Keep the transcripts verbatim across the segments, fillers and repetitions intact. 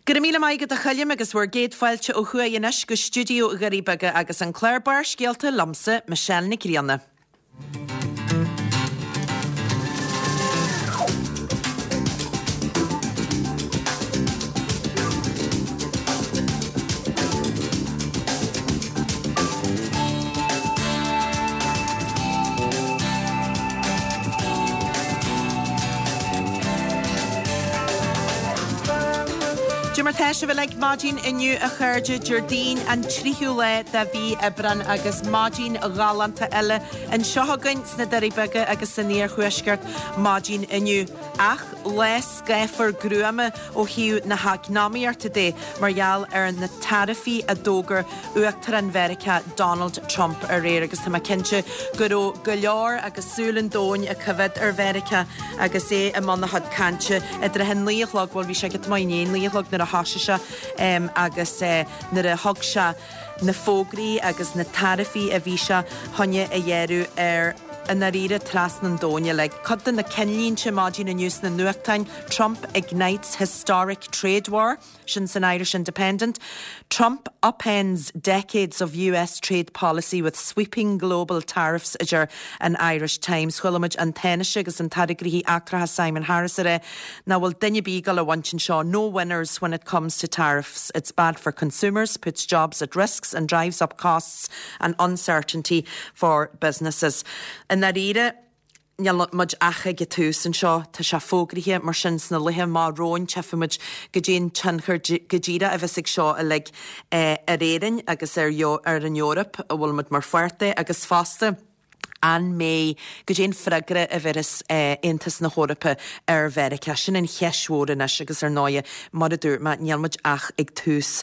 Gyda maigad a chalim agus bhar géad fáilte ó chuaíonas go stúdiú garíbaga agus an Clairbar scialta lamsa Michelle na Crianna. Jimmer Tesha vil like Majin inu a churge Jardine and Trihule da vi ebran agus Majin galanta elle and Shohagun snedaribaga agus sanir hueskert Majin inu ach les gefer gruame o hiu na hagnamiar today Marial er na tarifi a doger uachtar an Verica Donald Trump er réir agus ta makinche guro gulor agus sulen doin a covet er Verica agus e a man had kanche edre hen leichlog wal vi se get mai nien leichlog na hasise um, agus uh, na a hogsha na fógraí agus na tarifi a bhíse honne a dhéirú ar an aríre tras na dóine le codda na cenlín se Majin na news na nuachtain Trump ignites historic trade war since an Irish Independent. Trump upends decades of U S trade policy with sweeping global tariffs ajar an Irish Times Hulamage and Tenisha agus an tarigrihi actra Simon Harris are now will dinne beagle a wanchin shaw no winners when it comes to tariffs. It's bad for consumers, puts jobs at risks and drives up costs and uncertainty for businesses. In that era Niall much acha getús an seo tá se fógrithe mar sin na lithe má róin tefimid go dtíon tinchar gadíra a bheits seo a le a réirin agus ar ar an Europa a bhfuil mud mar fuerte agus fásta an mé go dtíon fragre a bheris intas na Europa ar Verica sin an cheisúranas agus ar náide mar a dúr ma nealmuid ach ag tús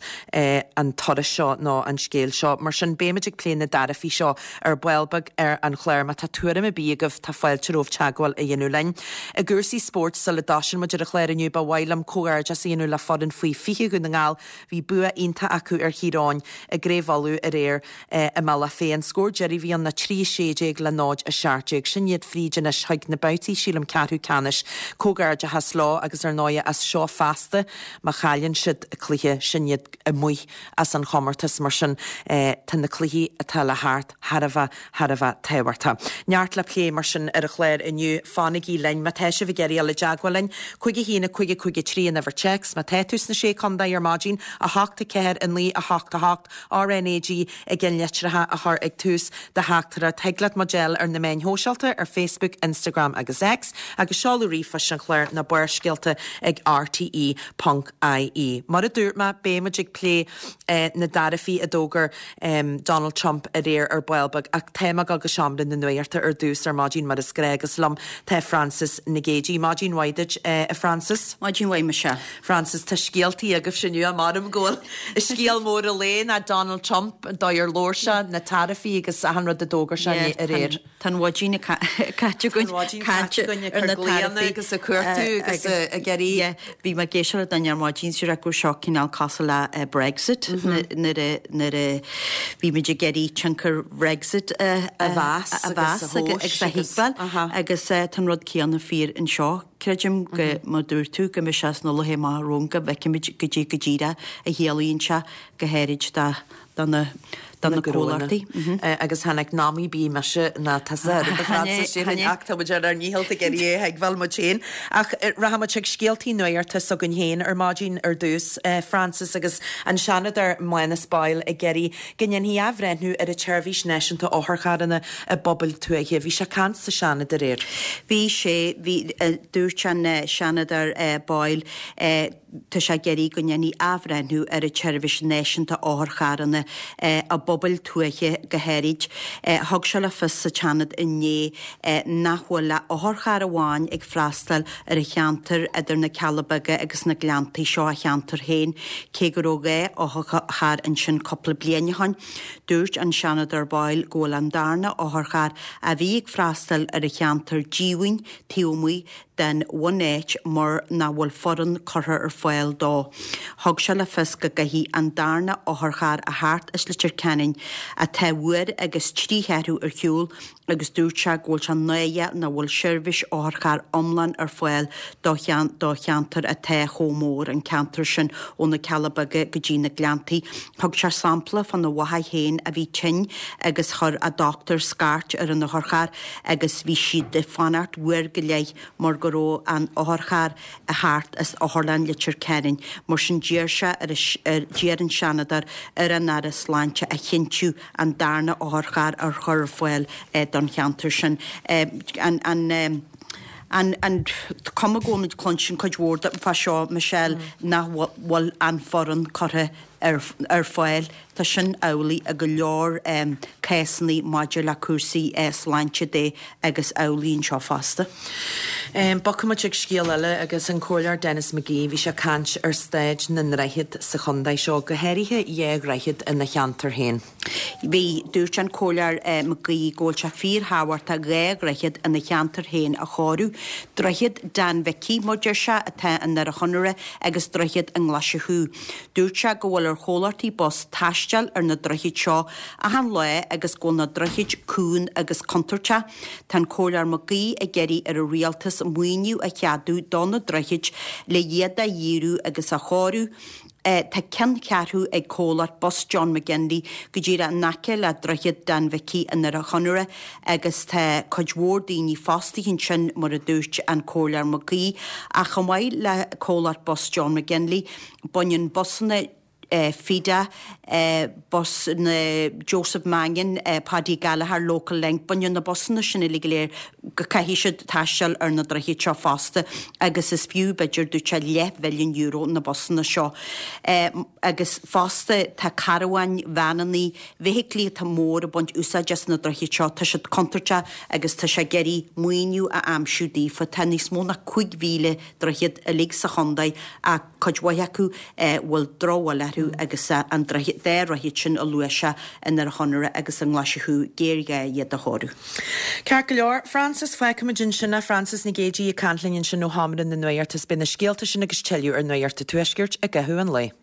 an torra seo ná an scéal seo mar sin béimiid ag pléin na darafi seo ar buelbag ar an chléir ma tá tuaim a bíagah tá fáilte róh teagháil a dhéanú lein. A gúsaí sport sa le dasin muidir a chléir aniu ba bhailam cóir just a dhéanú le fodin faoi fiche go na ngáil hí bua ionta acu ar chiráin a gréhvalú a réir a mala féin scór Jerry hí an na trí séideag le náid a seaarteag sin iad frídin is haig na bautí sílam carú canis cógairde has lá agus ar náide as seo fasta má chalinn siad a cluiche sin iad a mui as an chomartas mar sin tan na cluichí atá le háart Harabha Harabha tehairta. Neart le plé mar sin ar a chléir iniu fánigí lein ma teise bhí geirí le jaagwalain chuige hína chuige chuige trí an ever checks ma tetus na sé conda ar Majin a háachta ceir in lí a háachta hácht R N A G a gin letratha a thar ag tús de háachtar a teglad model ar na main hósealta ar Facebook, Instagram agus X agus seáú rifa sin chléir na buir scialta ag R T E dot I E. Mar a dúrma béimiid ag plé eh, na darafi a dógur um, Donald Trump a réir ar buelbag ach téma agus seamdan na nuirta ar dús ar Majin mar a scrégus lom te Francis Nagéji. Majin Waidage uh, a Francis? Majin Way Michelle. Francis tá scialtaí agah sinniu a marm ggóil. Is scial mór a léin a Donald Trump dáir lórsa na tarafi agus a hanrad a dógur se a réir. Tan wajina catcha gon catcha ar na tarafi agus a cuirtú agus a geirí. Bhí ma géisiir dan ar Majin siúr a gur seocin al casala Brexit na a bhí me de geirí chunkar Brexit a bhás a bhás agus a híbal agus tan rud cíanna fír in seo Crejim go mar dúr tú go mis na lehé má ronga becimid go dí go díra a héalaíonn se go héirid da dana dan na golartaí agus hanig námí bí me se na tasar a Francis sé achta beidir ar níhalta geí ag bhil mo chéin ach rahama teag scialtaí nuirta so gon héin ar Majin ar dús Francis agus an seanad ar muina spáil a geirí gannn hí ahrenú ar a tseirbhís neisianta áthcharanna a bobbal tú a bhí se can sa seanad a réir. Bhí sé bhí dúirtean seanad ar báil tá sé geirí go nnéanaí ahrenú ar a tseirbhís neisianta áthcharanna a bobbal tuaiche go héirid thug se le fis sa teanad inné nachhfuil le áthchar amháin ag freastal ar a cheantar idir na Cealabaga agus na gleantaí seo a cheantar héin cé go róga áthchar an sin coppla blianaáin dúirt an seanad ar báil ggóil an darna áthchar a bhí ag freastal ar a cheantar díhain tíomhaí den one H mar na bhfuil foran chutha ar foiil dó. Thug se le fisca go hí an darna áthchar a háart is le tircenin a tehuair agus trítheú ar hiúil agus dúirte ghil se nuige na bhfuil seirbhís áthchar omlan ar foiil dó cheantar a the chomór an cantar sin ó na cealabaga go dtí na gleantaí. Thug se sampla fan na watha héin a bhí tin agus chur a doctor scart ar an áthchar agus bhí siad de fanart bhuair go léigh mar go ró an áthchar a háart is áthlan le tircenin mar sin díir se ar díar an seanadar ar an ar a sláinte a chinú an darna áthchar ar chur foiil don cheantar sin an an an cum gomid clonsin coidhór dat fa seo Michelle na bhil an foran chotha ar ar foiil tá sin eolaí a go leor césannaí maidir le cuasaí sláinte dé agus eolaíonn seo fasta. Bocamid ag scéal eile agus an cóilear Dennis McGee bhí se cant ar stéid na reichiid sa chundaid seo go héirithe dhéag reichiid in na cheantar héin. Bhí dúirt an cóilear McGee ggóil se fíor háhairt a gréag reichiid in na cheantar héin a cháú, droichiid Dan Vicky maidir se atá an ar a chunire agus droichiid an ghlaisithú. Dúirt se go bhfuil ar cholartaí bos taisteal ar na droichiid seo a han le agus go na droichiid cún agus contarte, tan cóilear McGee a geirí ar a rialtas muoiniú a cheadú donna droichiid le dhéad a dhíú agus a cháú. Tá cen cearthú ag cólar bos John McGinley go dtíra nace le droichiid Dan Vicky in ar a chunire agus tá coidhór daoine fástaíonn sin mar a dúirt an cóilear McGee a chamáid le cólar bos John McGinley buinn bosna Uh, Fida, uh, bos na Joseph Mangan, uh, Paddy Gallagher, local link, bunyan na bosan na sinna ligaléir go caihíisiid taisteal ar na droichiid seo fásta agus is fiú beidir dúte leth milliún euro na bosan na seo. Uh, agus fásta tá carhain bheanaí vehiclí tá mór a bunt úsa just na droichiid seo tá siad contarte agus tá sé geirí muoiniú a amsúdaí fa tá níos mó na chuig mhíle droichiid a lig sa chondaid a coidhhaith acu bhfuil dróha leithú agus an dé roihiid sin a luise in ar chonire agus an ghlaisithú géirge iad a chóú. Cear go leor, Francis Feicimidin sinna Francis na géidí a canlíonn sin nó hamarin na nuirtas bina scéalta sin agus teiliú ar nuirta tuisgirt a gathú an lei.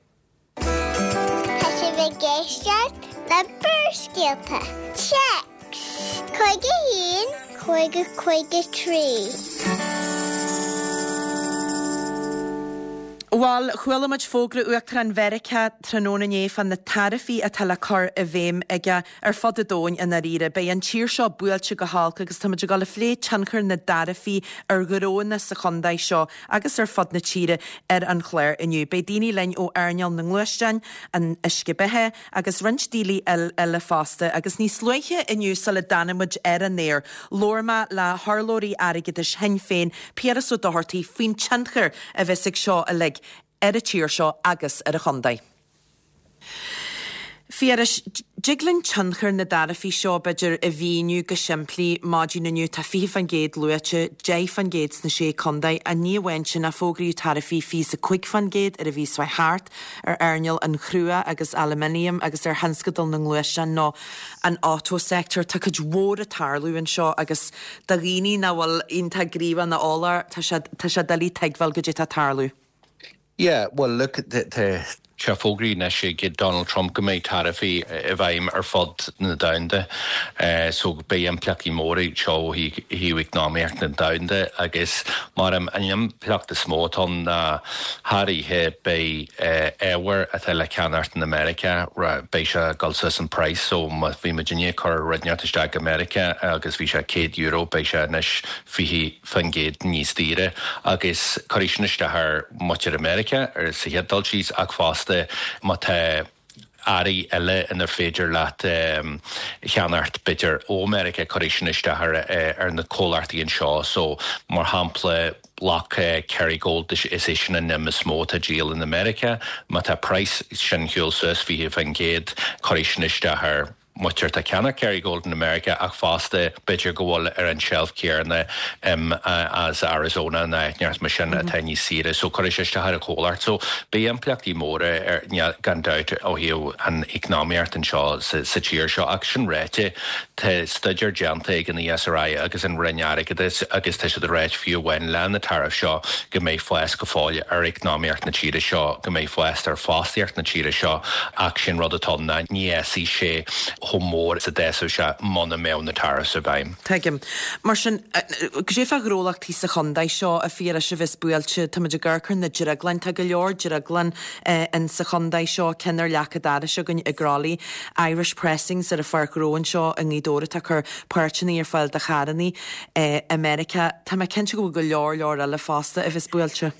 Tá sé bheith géisteart na burscéalta. Checks! Coige hín, coige coige trí. Well, chuileid fógra uachtar an Verica tróna néh fan na tarifií a tal chur a bhéim aige ar fad a dóin in a riire, be an tíir seo buailte go hálca agus táidir gal le phléad teanchar na darifií ar goróna sa chundaid seo agus ar fad na tíre ar an chléir inniu. Be daoine lein ó airneal na ngluistein an iscibethe agus rinstílí eile fásta agus níos sluiche inniu sa le danamid ar an néir. Lorma le Harlóí aigeis hen féin Pieras ó dohartaí faoin teanchar a bheits seo a le ar a tíir seo agus ar a chundaid. Fiaris jiglan teanchar na darafií seo beidir a bhíniu go siimplí máidí naniu tá fi fan géad luite, dé fan géad na sé chundaid a ní bhain sin a fógraí tarifií fi a cuig fan géad ar a bhí swa háart ar airneal an chrua agus aluminium agus ar hanscadal na ngluise nó an autosector tá chud mhór a tarlú an seo agus da rií na bhfuil inta gríomh na álar tá sé dalí teagháil go dé a tarlú. Yeah, well, look at the, the Chafogri na sé get Donald Trump go méid tarifi a bhaim ar fod na dainde, uh, so be an plaki móri seo hi hi námécht na dainde agus mar am an plakta smóton na Harry he be uh, ewer a the le canart in America ra be se galsus an price so ma vi Virginia cor redneatistag America agus vi se céad euro be se nis fihi fangéid níos tíre agus chorisniste haar much America ar sa hedalchis ag fast mat Ari elle in der féidir laat um, cheanart bitter ó America chorisniste haar uh, ar na cólartaíonn seo so mar hample Lock uh, Kerry Gold is is in nemes mota jail in America, mat a price sin hiul sus fi fan géad chorisniste haar muir tá ceanna Kerry Golden America ach fásta beidir go bhfuil ar an shelf céarna um, uh, as Arizona na neart mar sin a taní sire so choir sé har a cólart so bé an pleachtaí móra ar gan dait ó hiú an economiart an seo sa tíir seo ach sin réite tá studiar deanta ag an E S R I agus an rinneara agus agus tá sé de réit fiú bhain le na tarif seo go méid fues go fáile ar economiart na tíre seo go méid fues ar fástiart na tíre seo ach sin rud atá na ní sí sé homór sa déú se mna mé na tarif sa bhaim. Teigim. Mar sin go sé fah rólach tí sa chundaid seo a fi a se bheits builte táidir ggurchar na Diraglan tá go leor Diraglan in sa chundaid seo cenar lechadáda se gon agrálaí Irish Pressings ar a farróin seo an ídóra tá chur páirtinaí ar fáil de charaní America tá me cin go go leor leor eile fásta a bheits builte.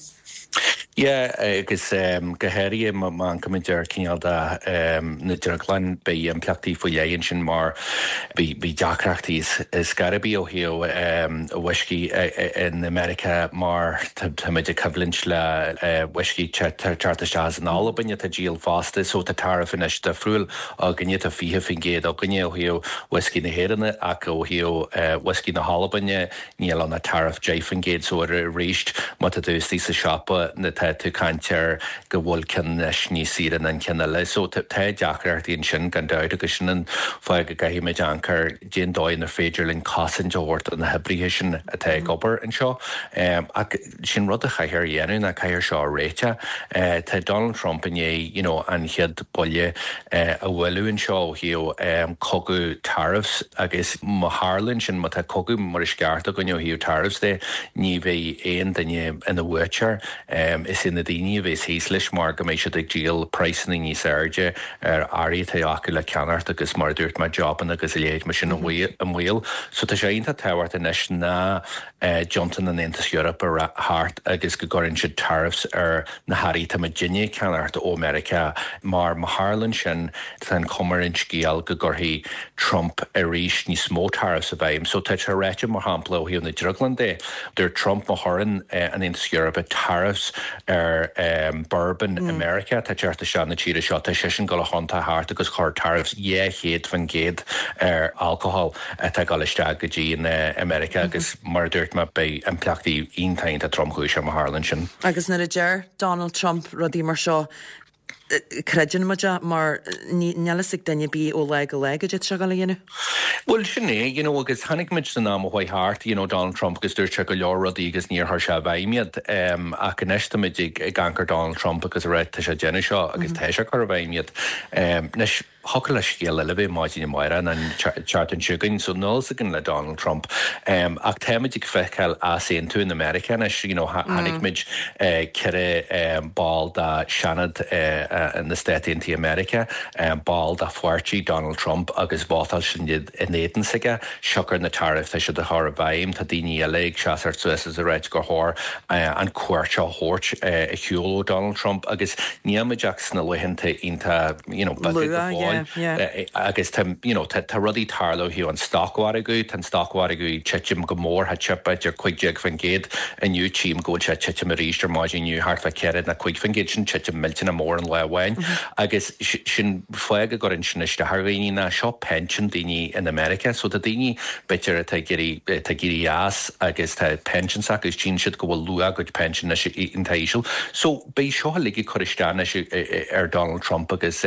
Yeah, agus um, gohéirí má an cumidir cíal da um, na Diraglan bé an pleachtaí fo dhéann sin mar bí deachreachtaí is garabí ó hiú um, whisky in America mar táidir cyflins le whisky charta seas an Albany tá díal fásta so tá tarif in is de friúil a gine a fihe fin géad a gine ó hiú whisky na héanna ach ó hiú whisky na Albany níl an na tarif déifin géad so ar a réist má a dús tí sa siapa na tú cantear go bhfuil cinnis ní síran an cinna le so tá deachreachtaíonn sin gan deid agus sin an fáil go gaithí méid anchar déon dóid na féidir linn casan deoirt an na hebrithe sin a tá gobar an seo ach sin rud a chaithir dhéanú na chaithir seo réite tá Donald Trump in é you know, an chiad bolle a bhfuilún seo hiú cogu tariffs agus má Harlan sin má tá cogu mar is ceartta go hiú tariffs de ní bheith éon daine ina bhuiir Um, is in na daine bhés híos leis mar go mééis se ag díal pricing ní Serge ar airí tá acu le ceanart agus mar dúirt mar joban agus léad mar sin an bhil so tá sé onanta tehart inis na Johnson an Intas Europe ar hart agus go gorann si tariffs ar na haí tá Virginia ceanart ó America mar ma Harlan sin tan cumar in scíal go gurthaí Trump a ríis ní smó tariffs a bhaim so tá se réite mar hapla ó hiú na Diraglan dé dúir Trump má Harlan an Intas Europe a tariffs ar um, bourbon mm. America tá teartta se na tíre seo tá sé sin go chunta háart agus chuir tariffs é chéad fan géad ar alcohol tá gáiste go dtí in America agus mar dúirt me be an pleachtaí ontain a Trump chuú sem a Harlan sin. Agus na a deir Donald Trump rodí mar seo Credin maja mar nelasig daine bí ó le go le go se gal dhéanú? Well sinné, you know, agus hannig mit san ná bhhaid hart, you know, Donald Trump gus dúir se go leor rodí agus níor th se bhaimiad um, ach an eistamid ag gankar Donald Trump agus a réit tá sé déine seo agus tá sé chu a bhaimiad um, nes hocail le scéal le bheith máidíine maire an chartan siúgain so nósagin le Donald Trump um, ach téimiid ag feiceil as éon tú in America nes you know, hannig mid uh, cire um, ball da Shanad uh, uh, in the State into America um, ball da fuirtí Donald Trump agus bátal sin in éan sige siocr na tariff tá se de thar a bhaim tá daoine eile seaart Suez a réit go thir an cuairte thuirt i hiúló Donald Trump agus níama Jackson na luhinnta ionta you know, Yeah, yeah. Uh, agus tá you know, rudí tarló hiú an stochhhar agu tan stochhhar agu titim go mór ha chipid ar chuig fan géad a nniu tíim go se titim a ríiste máidir nniu hart fa cead na chuig fan géad sin titim miltin a mór an lehhain agus sin foiige go in sin iste Harhaí na seo pension daoine in America so tá daoine bitir a gurí as agus tá pension agus tí siad go bhfuil lua go pension in taisiil so bé seo ligi choiristeanna ar Donald Trump agus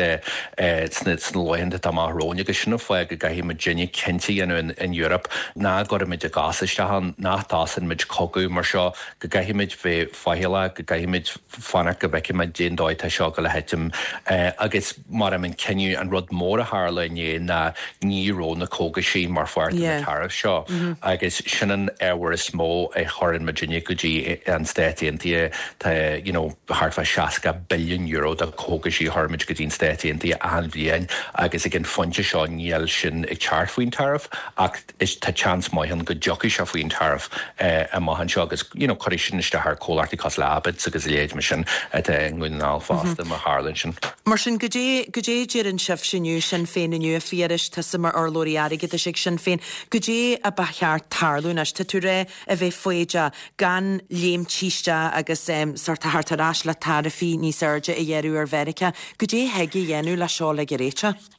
sna lointe tá máróne agus sinna foiig go gaihí Virginia cinnti in in Europe ná go mid a gasastehan nátásan mid cogu mar seo go gaihimiid bheith fáile go gaihimiid fanna go bheice me déon dóid tá seo go le heitim agus mar am an ceniu an rud mór a Harlainné na níró na cóga sí mar fuirt na tarif seo agus sinan éhar is smó é chorann Virginia go dtí an Stéití tá you know hartfa seaca billion euro a cóga sí harmid go dtín Stéití an bhíon agus gin funte seo níl sin ag teart faoin tarif ach is tá chance maihan go joci se faoin tarif a maihan seo agus you know choir sin iste th cólartí cos labid agus léad me sin gúinál fásta a Harlan sin. Mar sin go dé déir an sif sinniu sin féin inniu a fiaris tá sa mar orlóíari go sig sin féin go dé a bacheart tarlúnas tá tú ré a bheith foiide gan léim tíiste agus um, sarta hartarrás le tarifi ní Serge a dhéirú ar Verica go dé heigi dhéanú le seo le réite?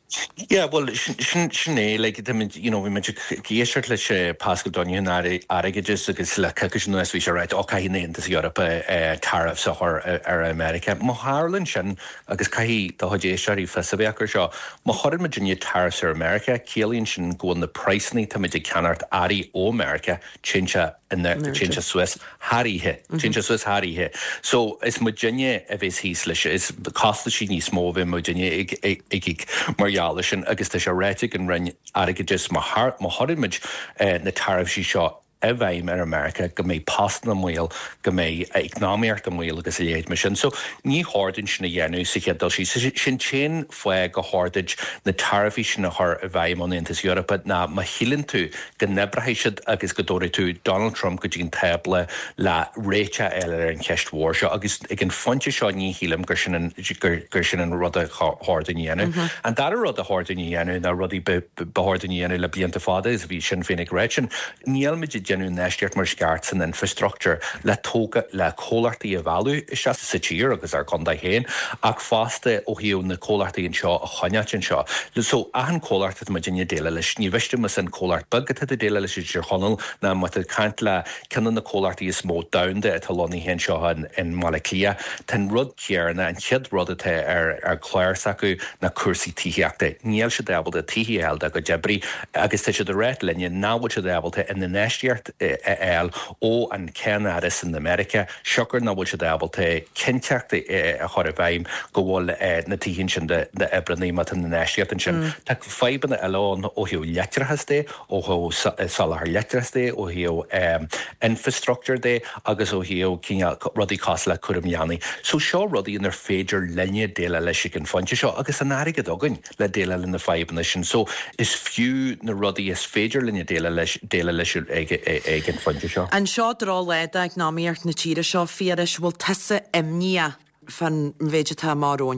Yeah, well, sinné le you know, vi me géisiart leis Pascal Donion aigegus agus le cugus nuas vi se right ó caihinné is Europe tariffs ar ar America. Má Harlan sin agus caihí do hodéisiarí fesabéachar seo, má chorin me dinne tariffs ar America, célíonn sin go na pricení tá de canart arí ó America, chinse in the Chincha Swiss harithe, Chincha Swiss harithe. So is mu dinne a bheits hís leis is costa sí níos mó bhí mu dinne ag ag margheala sin agus tá sé réitigh an rinn aigegus má thorimid na tariffs seo a bhaim ar America go mé past na mhuiil go mé eagnáíart an mhuiil agus léad me sin. So ní hádainn sin na dhéanú sa chéaddal sí sin chéan foioi go hádaid na tariffí sin na th a bhaim an Intas Europa na ma hilann tú go nebrathaisiid agus go dóir tú Donald Trump go dtín tebla le réite eile ar an ceist mhór seo agus ag an fonte seo ní hílam gur sin gur sin an rud a hádainn dhéanú. An dar a rud a hádainn dhéanú na rudí behádainn dhéanú le blianta fada is bhí sin féinnig réit. Níl me genú neisteart mar sceart san infrastructure le tóga le cólartaí a bhú is se sa tír agus ar chunda héin ach fásta ó hiú na cólartaí an seo a choneat an seo. So ahan cólarta ma dinne déile leis ní bhiiste me san cólart bugad a déile leis idir chonal na mat caiint le cinan na cólartaí is mó damda a talóní hen seo in Malaclia tan rud cearna an chiad rudate ar ar chléir acu na cuasaí tííachta. Níl se dábalta tííalda go debrí agus te se de réit linne náhfuil se dábalta in na neisteart el ó an Ceanaris in America, Sugar na bhfuil se dábalta cinteachta a chur a bhaim go bhfuil na tíhinn sin de ebraní mat in na neisteart an sin. Tá feibanna eán ó hiú letrachas dé, ó salahar letrachas dé, ó hiú infrastructure dé, agus ó hiú rudí cás le curimheannaí. So seo rudí in ar féidir linne déile leis an fonte seo, agus an airige dogainn le déile in na feibanna sin. So is fiú na rudí is féidir linne déile leis déile leis ag an fonte seo. An seo drá leide ag náíart na tíre seo fiaris bhfuil tusa imní fan bhéidetá máróin.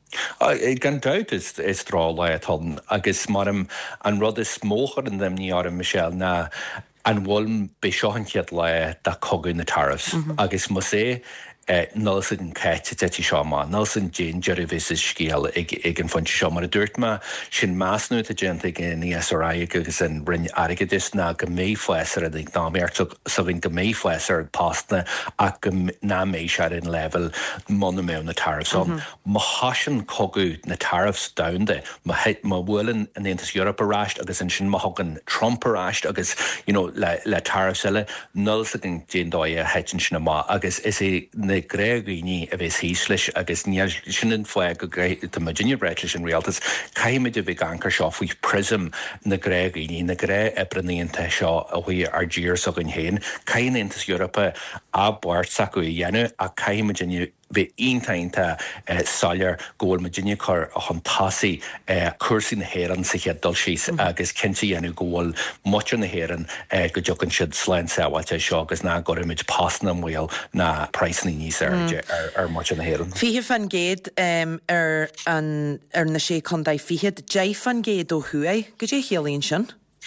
Gan doubt is is drá le tan agus marm an rud is smóchar in them ní ar Michelle na an bhfuil be seo an chiad le da cogu na tariffs agus mu sé Nulls an cait tetí seo má, nulls an ginger vis is scéal ag an fonte seo mar a dúirt ma sin másnú a genta gin ní S R I agus an rinne aigegus na go mé foiesar a ag náméart sa bhín go mé foiesar pastna ach go ná mééis se in level mna mé na tariffs on. Ma hasan cogu na tariffs downde, ma heit ma bhfuilin an Intas Europa ráist agus an sin ma hagan Trump ráist agus you know, le, le tariffs eile nulls an gendói a heitin sin má agus is é na gréagaí a bheits hís leis agus níl sin foiig go de Virginia British in realtas caiimiid a bhíh anchar seo faoi prism na gréagaí na gré ebraníonnta seo a bhui ar ddír so an héin caiin Intas Europa a bhart sa go dhéanú a caiimiid bhí ontainta sáir ggóil Virginia chur a chuntásaí cuasaí na héan sa cheaddal síos agus cinnte dhéanú ggóil muir na héan go deocann siad sláin saohailte seo agus ná goimiid pasna mhuiil na praisnaí níos ar muir na héan. Fihe fan géad ar na sé chundaid fihead, Jay fan géad ó thuaid, go dé chéalaíonn sin?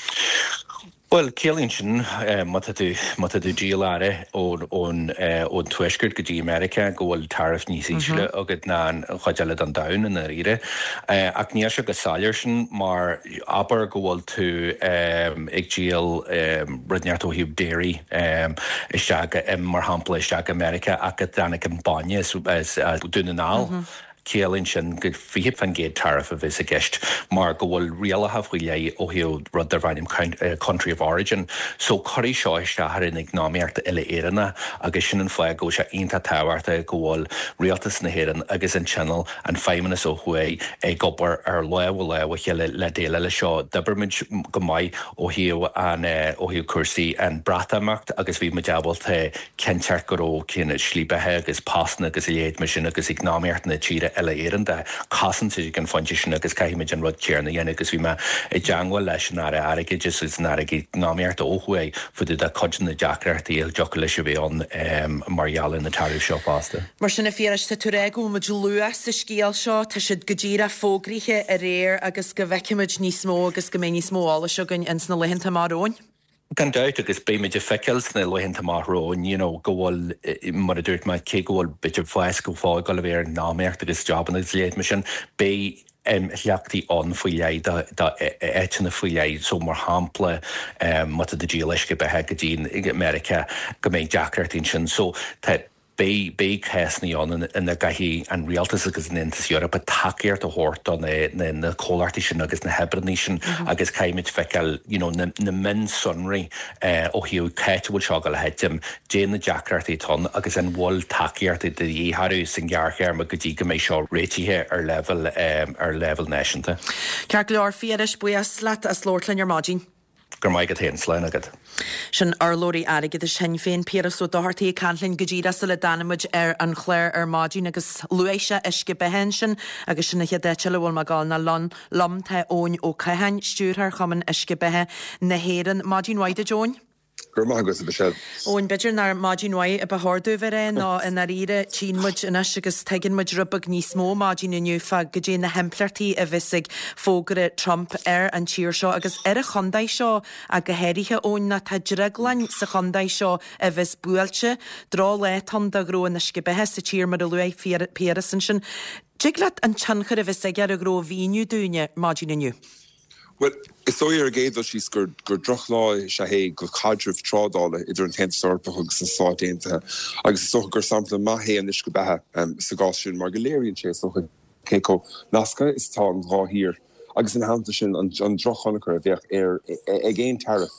Well, Céalaíonn sin mata dú díaláire ón tuisgurt go dtí America go bhfuil tariff níos ísle agad ná chuideile an dain in ire. Ach níor se go sáir sin mar aber go bhfuil tú ag díal runeart ó hiú déirí isteaga mar hampla isteaga America ach go dana an banne dúna ná. Céalaíonn sin go fihib fan géad tariff a bhís a gceist, mar go bhfuil rialathe faoi lé ó hiú rud ar bhaim country of origin, so choirí seo isteachar in ag náméarta ile éireanna agus sin an foiig go se onanta táhairta go bhfuil rialtas na héan agus an channel an feimimenas ó thuaid ag gobar ar lehfuil le chéile le déile le seo d'obairmid go maiid ó hiú an ó hiú cuasaí an brataamacht agus bhí me deabalta cinteart go ró cin slíbethe agus pasna agus i léad me sin agus ag náméart na tíre eile éan de casan si gan fonte sin agus caiimiid an rud cearna dhéana agus bhí me i deanghil leis an ára aige just is náraigh náméart óhuaid fuidir de codan na deachreachtaí il deocha leis a bhéon margheala na tariff seo fásta. Mar sinna fiaris tá turéigú muid luas sa scéal seo tá siad go ddíra fógríthe a réir agus go bhheiciimiid níos mó agus go mé níos móála segan ins na lehinnta maróin? Gan doubt agus béimiid fecils na lehananta marrón, you know, gohfuil mar a dúirt mai cé gohfuil bitir fáis go fáil go bhéir námécht agus joban agus léad me sin bé leachtaí an faoi leid éitina faoi leid so mar hampla mat a dí leisce bethe go dtín America go méid deachtartín sin so Bé bé chéasnaí an in na gaithí an rialtas agus in intas Europe a takeíart a hort an na cólartaí sin agus na hebraní sin agus caiimiid feiceil na min sunraí ó hiú céitehil seo go le heitim dé na deachtartaí ton agus an bhil takeíart de dhéharú san gghearchéar a go dtí go méid seo réitithe ar level ar level náisiúnta. Ceart leor fiaris buas leat a slórtlainn ar máidín. Gur mai go téan slein agad. Sin arlóí aige is sin féin Pieras ó dohartaí canlinn godíra sa le danimiid ar an chléir ar máidín agus luéise isce behen sin agus sinna che déite le bhfuil me gáil na lon lom the óin ó caihain stúrthar chaman isce bethe na héan máidín waide Join. Gur mai agus a bisiad. Óin beidir nar máidín waid a behardú bhere ná in na ríre tínmuid in agus teigin muid rubag níos mó máidín inniu fa go dé na hemplartaí a bhisig fógare Trump ar an tíir seo agus ar a chondaid seo a go héirithe óin na tadriglainn sa chondaid seo a bhís buailte drá létan da gróin isce bethe sa tír mar a lué Pierasan sin. Jiglaat an tsanchar a bhisig ar a gró víniu dúine máidín inniu. Well, is so ar géad ó síos gur gur droch lá se hé go cadrih trádála idir an ten sorpa agus sa sátéanta agus so gur sampla maihé an is go bethe sa gáisiún mar goléironn sé so céco nasca is tá an rá hir agus an hananta sin an drochánachar a bheith ar ag éon tarif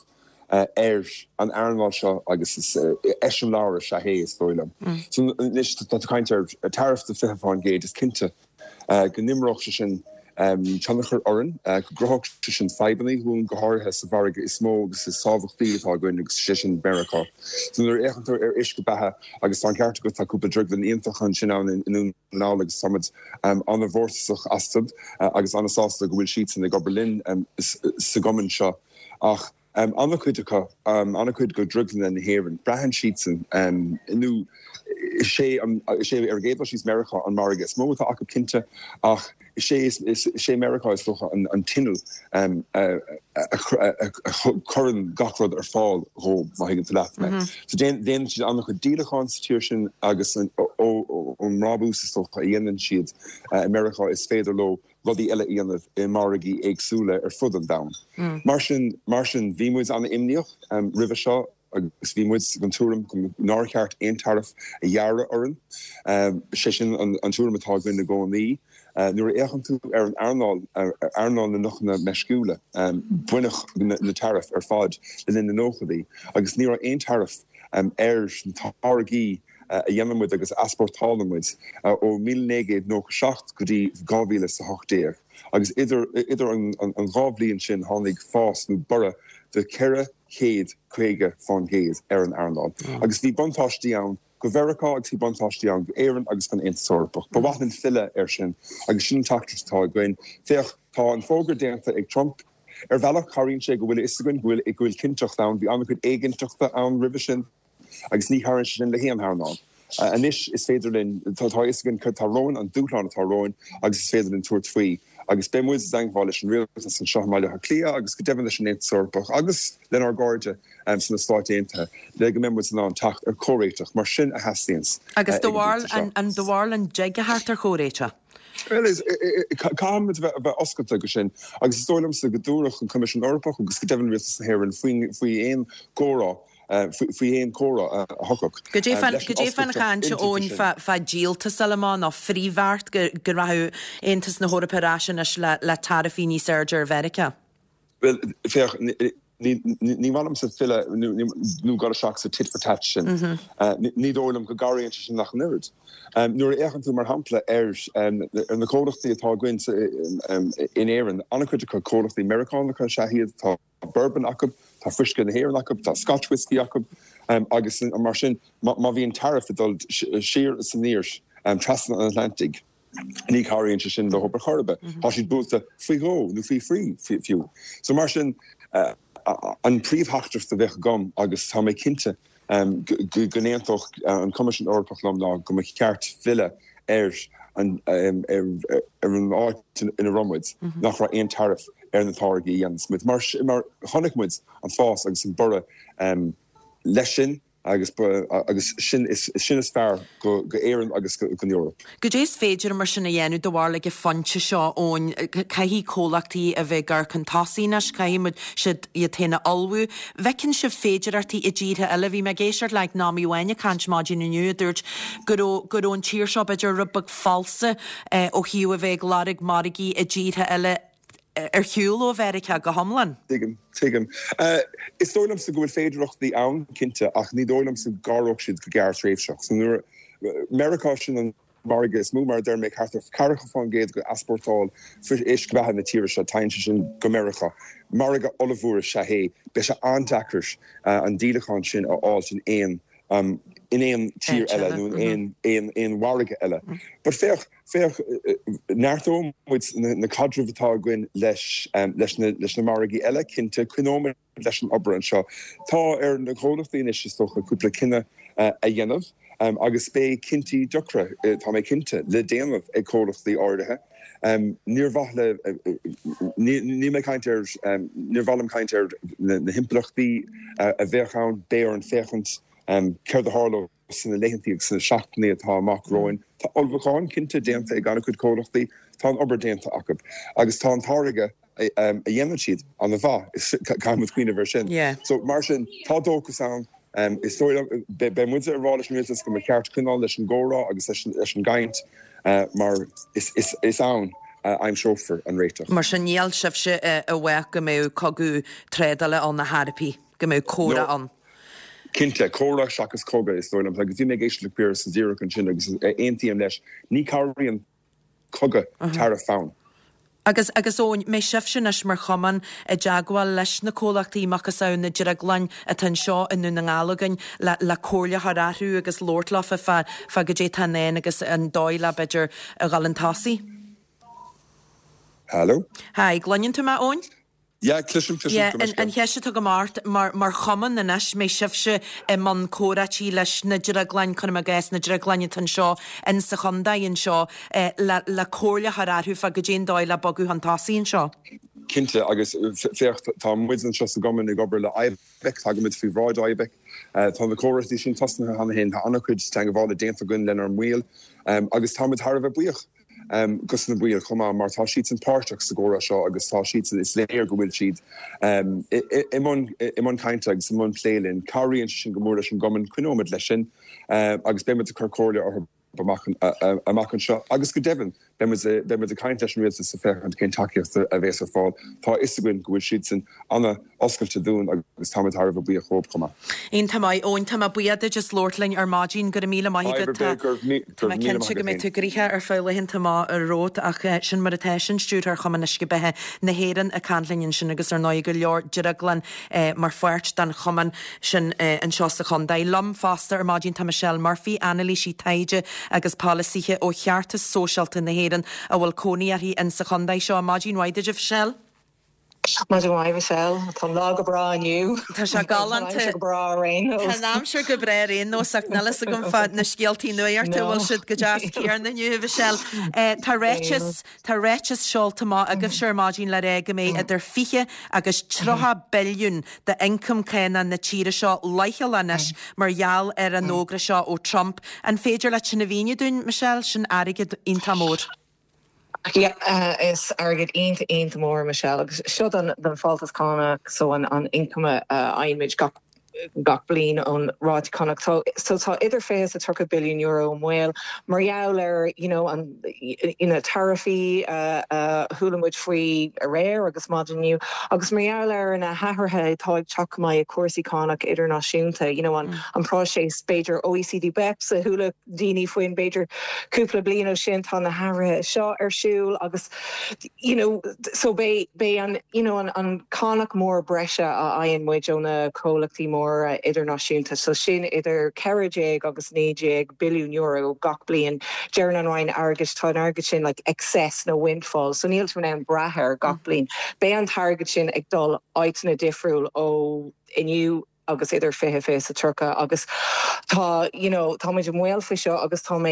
air an airnáil seo agus is eisiom lára se hé is dóilem. So nis tá caintear a tarif de fitheáin géad is cinnte go nimreach sin Um, Chanachar oran, uh, grohog sin feibanní hún goharthe sa bharige is mó agus is sábhachtí atá goin agus sin America. So nuair échantar ar isce bethe agus tá ceart go tá cúpla drug den iontachan sin an inún nálagus samid um, an a bhórtasach astad uh, agus an asásta go bhfuil siad san go Berlin um, sa gomann seo ach um, anna chuidecha um, anna chuid go drug den héann brehan siadsan um, inú sé sé ar géadla síos America an marige is mó a acu cinnte ach sé sé America is socha an, an tinul um, a, a, a, a curran gachrod ar fáil ró má higann tú leat me. So déan si annach chu díla constitution agus an rábús is socha dhéanann siad America is féidir lo rudí eile íanamh i marigi éagsúla ar fud an dam. Mar sin mar sin bhímuid an imníoch um, ribh seo agus bhímuid an túram go náceart aon tarif a dhearra oran sé sin an túram atá goin na gcónaí. Uh, nuair échan tú ar an airnáil airnáil na nachna meisciúla um, buinech na, na tarif ar fád le in na nóchadaí agus ní aon tarif um, ar na táirgí uh, a dhéanamid agus asportálamid uh, ó mí négéad nó seacht go dtí gábhíle sa hochtdéir agus idir idir an, an, an gábhlíonn sin tháinig fás nó bara de ceire chéad chuige fáin géad ar an airnáil. Agus bhí buntáistí ann go bheracha agus tí buntáistí an éan agus gan insorpach. Ba bhaithn fille ar sin agus sin tactartá goin féoch tá an fógur déanta ag Trump ar bhealach choíonn sé go bhfuil isagain bhfuil ag bhfuil cinteach da bhí anna chud éigenteachta an ribh sin agus ní harann sin le héan thnáil. Anis is féidir linn tá isagain chu táróin an dúláán táróin agus is féidir linn tuair faoi. agus be muid zangháile an rialtas an seamáile ha clia agus go deimna sin ésorpach agus len ar gáide um, san na stáitéanta le go mé an an tacht ar choréiteach mar sin a hasíns. Agus do bháil an do bháil an deigehart ar choréite. Well is calm bheith oscailta go sin agus is dóilm sa go dúrach an Commission Europach agus go deimna rialtas na héir an faoi éon córá fao éon córa a hococh. Go dé fan chainte óin fa díalta Salomán á fríomhhart go rathú aontas na hóraparásin le tarifí ní Serger Verica? Well, féach ní bham sa fille nó gar seach sa tit for tat sin. Ní dóilm go garíonn sin nach nuid. Nuair échan tú mar hampla ar na códachtaí atá gcuin in éan anna chuide chu códachtaí Americánacha se hiad tá bourbon acu, tá frisce na héan acu, tá Scotch whisky acu agus mar sin má bhíon tarif adul siar san níir trasan an Atlantic. Ní caríonn se sin le hopper chorbe. Tá siad búta faoigó nó faoi frí fiú. So mar sin an príomhthachtas a bheith gom agus tá mé cinnte um, gonéantoch uh, an Commission Europach lom lá go ceart fille ar an um, er, er an áit in a rumwoods nach ra ein tariff er na targi an smith mar mar honigwoods an fás agus an borough um, lesin agus agus sin is sin is fear go go éan agus go Europe. Go dés féidir mar sinna dhéanú do bhar le go fanse seo ón caihí cólachtaí a bheith gar cantáínas caiimiid siad i taine albú. Bhecinn se féidir artí i ddíthe eile bhí me géisiart le náíhhaine cant máidín nniu dúirt gur ón tíir seo beidir rubbag falsa ó hiú a bheith lárig marigí i ddíthe eile ar hiúil ó bhericha go homlan. Tigam, tigam. Uh, is dólam sa gofuil féidirach the ann cinnte ach ní dólam sa garach siad go gar tréifseach. So nuair America sin an marga is mú mar der méid cartar carcha fan géad go asportáil fir éis go bheithe na tíre se tainte sin go America. Marga olivúra se hé, be se antacars uh, an dílachán sin a áil sin éon um, in éon tír eile nó éon warige eile. But féach féach náirtóm muid na cadrúhatá gin leis leis na marigi eile cinnte cuinómar leis an obair an seo. Tá ar na chólachtaí is stocha cúpla cinenne a dhéanamh um, agus bé cinnti ducra tá mé cinnte le déanamh ag chólachtaí áirithe. Um, Níor bhaile ní mé caintear níor bhalam caintear na himplachtaí a bhearchán béar an féchant Um, Ceir de Harlow sin na lehantíag sin na seachtaí atá amach roin. Tá olbháin cinnte déanta ag gana chud cólachtaí, tá an obair déanta acab. Agus tá an táige a dhéanamh siad an na bha is caiimid cuioine bhar sin. So mar sin tá dóchas an um, is be muide a ráis mítas go mar ceart cinál leis an górá agus leis an gaint uh, mar is, is, is ann. Uh, I'm chauffeur an réiteach. Mar sin níall sibh se a bhhaich go mé cogu trédale an na Harpi, go mé córa an. Cinnte córa seachas coga is dóilm agus dí mé géisi le cuir san zero an sin agus aontaíam leis ní cáiríon coga tar a fán. Agus agus ón mé sibh sin is mar chaman a deagháil leis na cólachtaí machchas ann na dearaglainn a tan seo inú na ngálagan le le cóirle tharathú agus lortla fa fa go dé tanéin agus an dóile beidir a galantásaí. Hello? Hi, glunnin tú ma ón? Ja, clisim, clisim. Ja, en heise tu go mart, mar mar chaman na nes mé sibse e man córatí leis na dearaglainn chun a gais na dearaglainn tan seo in sa chundaíonn seo le le cóirle tharathú fa go dé dóile bagú hantásaíonn seo. Cinnte agus féocht tá muid an seo sa goman ag obair le Ibec, tá go mid fao bhráid Ibec. Tá na córatí sin tasna hanna hen tá anna chuid te go bhála déanta gunn lenar an mhuiil agus tá mid thar a bheith buíoch. Um, gus na buíil chumá mar tá siad an páirteach sa ggóra seo agus tá siad is léir go bhfuil siad um, imón cainte agus imón plélinn caríonn sin go mór leis an goman cuinómid lei sin uh, agus béimiid a chucóirle ar amach an seo agus go devan béimiid a cainte leis an rialtas sa fecha an Kentuckyach a bhés a fáil tá isaginn go bhfuil siad sin anna oscailte dún agus táid thar bh buíoch chóp chumá. Aon tá ón tá buiad just lortlainn ar mágin go míle maithe go cinse go mé tú gríthe ar fáilehinn tá a rót ach sin mar a teisisin stúr chuman is go bethe nahéan a canlainn sin agus ar ná go leor dearaglainn mar fuirt den chuman sin an seo sa chundaí lam fásta ar mágin tá Michelle Murphy Annalí sí taide agus pálíe ó cheartas sóseálta na héan a bhfuil cóníarthaí in sa chundaí seo a mágin waidir Michelle. Ma waif sel tan lá go bra aniu. Tá se galanta bra rain. Tá nám se go bre réon nó sach nelas a gom fad na scialtí nuart bhfuil siad go jazz céar na nniu sel. Tá réitis tá réitis seolta má agus seir mágin le réige mé idir fiche agus trotha billiún de income céna na tíre seo leiche lenis margheall ar an nógra seo ó Trump an féidir le sin na bhíine dún Michelle sin airigid intamór. Yeah, uh, is agad aonanta aonanta mór Michelle agus seo an den faltas cána so an an income uh, aimid gach gach blin on rád connacht so so tá idir fés a tucha billion euro mhil margheall you know an in a tariffí uh, uh, thulamid faoi a réir agus madaniu agus margheall ar na hatharthe táid teach mai a cuasaí connacht idirnáisiúnta you know an mm. an próséis Beiidir O E C D BEPS a thula daoine faoin Beiidir cúpla blian ó sin tá na hatharthe seo ar siúil agus you know so bé bé an you know an an connacht mór breise a aon muid ó na cólachtaí mór Uh, idirnáisiúnta so sin idir ceirigéig agus nééig billiún euro gach blion Jeran an Ryan agus tá agad sin like excess no windfall so níl tú an brathair gach blion bé an target sin ag dul áitna difriúil ó iniu agus idir fithe fés a turca agus tá you know tá méid an mhil fi seo agus tá mé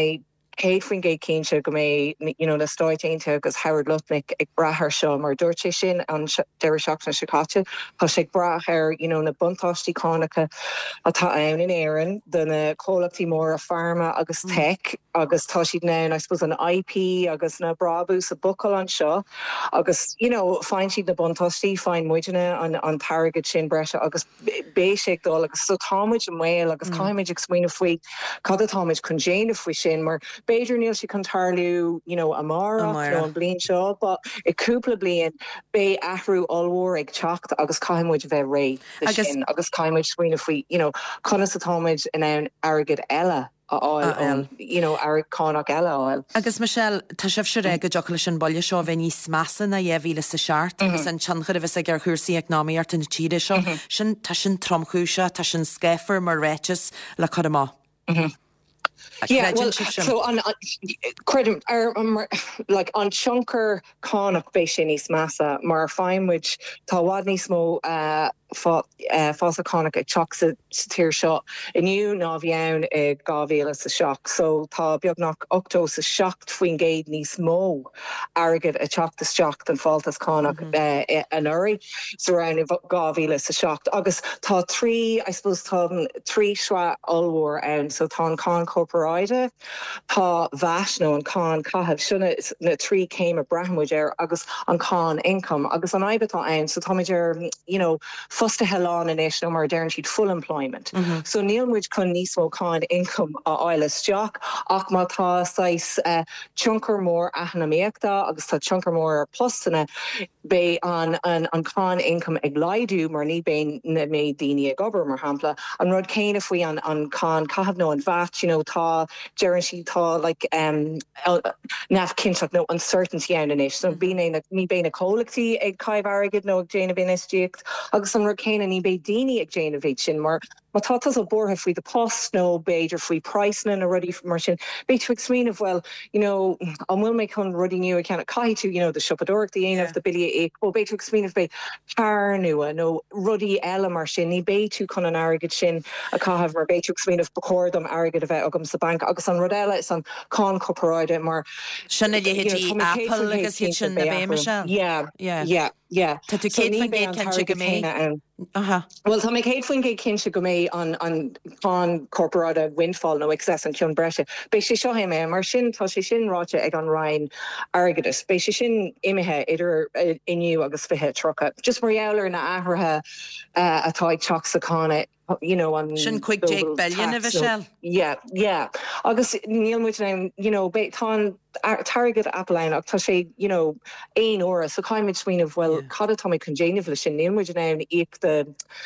Kate Fring Gay Keensha go me, you know, the story chain agus Howard Lutnick ag brahar show mar dúirte sin an Derry Shocks na Chicago, tá sé brahar, you know, na buntáistí cánacha atá ann in éireann, den na cólachtaí mór a pharma agus tech, agus tá siad ná, I suppose, an I P agus na brabús a bucail an seo, agus, you know, fáin siad na buntáistí, fáin muideanna an, an targad sin breise, agus béisic dó, agus so támuid an mhail, agus caiimiid ag smaoine faoi, cad a támuid chun déanamh faoi sin, mar Beidir níl si chun tarliú, you know, amara, no an blian seo, but ag cúpla blian bé ahrú allmhór ag teacht agus caiimiid bheith ré agus, sin, agus caiimiid smaoine faoi, you know, conas a támuid in ann airgid eile. Áil, um, you know, ar cánach eile áil. Agus Michelle, tá sibh se ré go jocail sin bolle seo bheith níos measa na dhéhhíle sa seart, agus an tseanchar a bheits ag ar chuirsaí ag náíart in na tíide seo, sin tá sin tromchúise, tá sin scéfar mar réitis le chud amá. Yeah, well, so on, on credit, er, um, like on chunker connach beishinis massa, mar fine which ta wadni smo uh fa uh fasa connach a choxa tir shot in you navian a gavilas a shock so ta biognach octos a shocked fwin gade ni smo arrogant a chock the shocked and faltas connach mm-hmm. uh, an uri surrounding gavilas a shocked august ta three I suppose ta three shwa allwar and so ta con corporate Tá Vashno and Con Cahav Shuna na three came a Brahmwood er agus an Con income agus an Ibata ein so Tomager you know fusta helan in ish no more guaranteed full employment. Mm-hmm. So Neil Wood kun nismo Con income a Islas Jock Akmal ta size uh, chunker more ahnamiekta agus ta chunker more plus na be on an on Con income eglaidu mar ni bein na me dini gober mar hampla an Rod Kane if we on on Con Cahav no and Vat you know ta Jaron she thought like um naf kinchak no uncertainty out in it. So being a me being a collecty ag kai varigid no Jane being estict agus an Rocane and eBay Dini ag Jane of H in more Matatas o bor if we the post no bage or free price and already for merchant be to explain of well you know I will make on ruddy new account kai to you know the shopador the ain yeah. of the billy oh be to explain of be car new no ruddy elamar shin ni be to con an arrogant shin a ka have mer be to explain of before them arrogant of ogum the bank agus on rodella it's on con corporate more shin apple agus hitchin na be Michelle yeah yeah yeah yeah to to Kate Fring Gay Kinshig go me uh-huh well to make Kate Fring Gay Kinshig go me on on con corporate windfall no excess and chun brescia be she show him mar shin ta she shin rocha ag on Ryan argadus be she shin imihe idir inu agus fihe trucka just marialer na ahraha uh, a toy choxacana you know on shin quick Jake Bellion of Michelle yeah yeah agus Neil which name you know be ton target appline ta she you know ein ora so kind between of well cadatomic congenital shin Neil which name ik the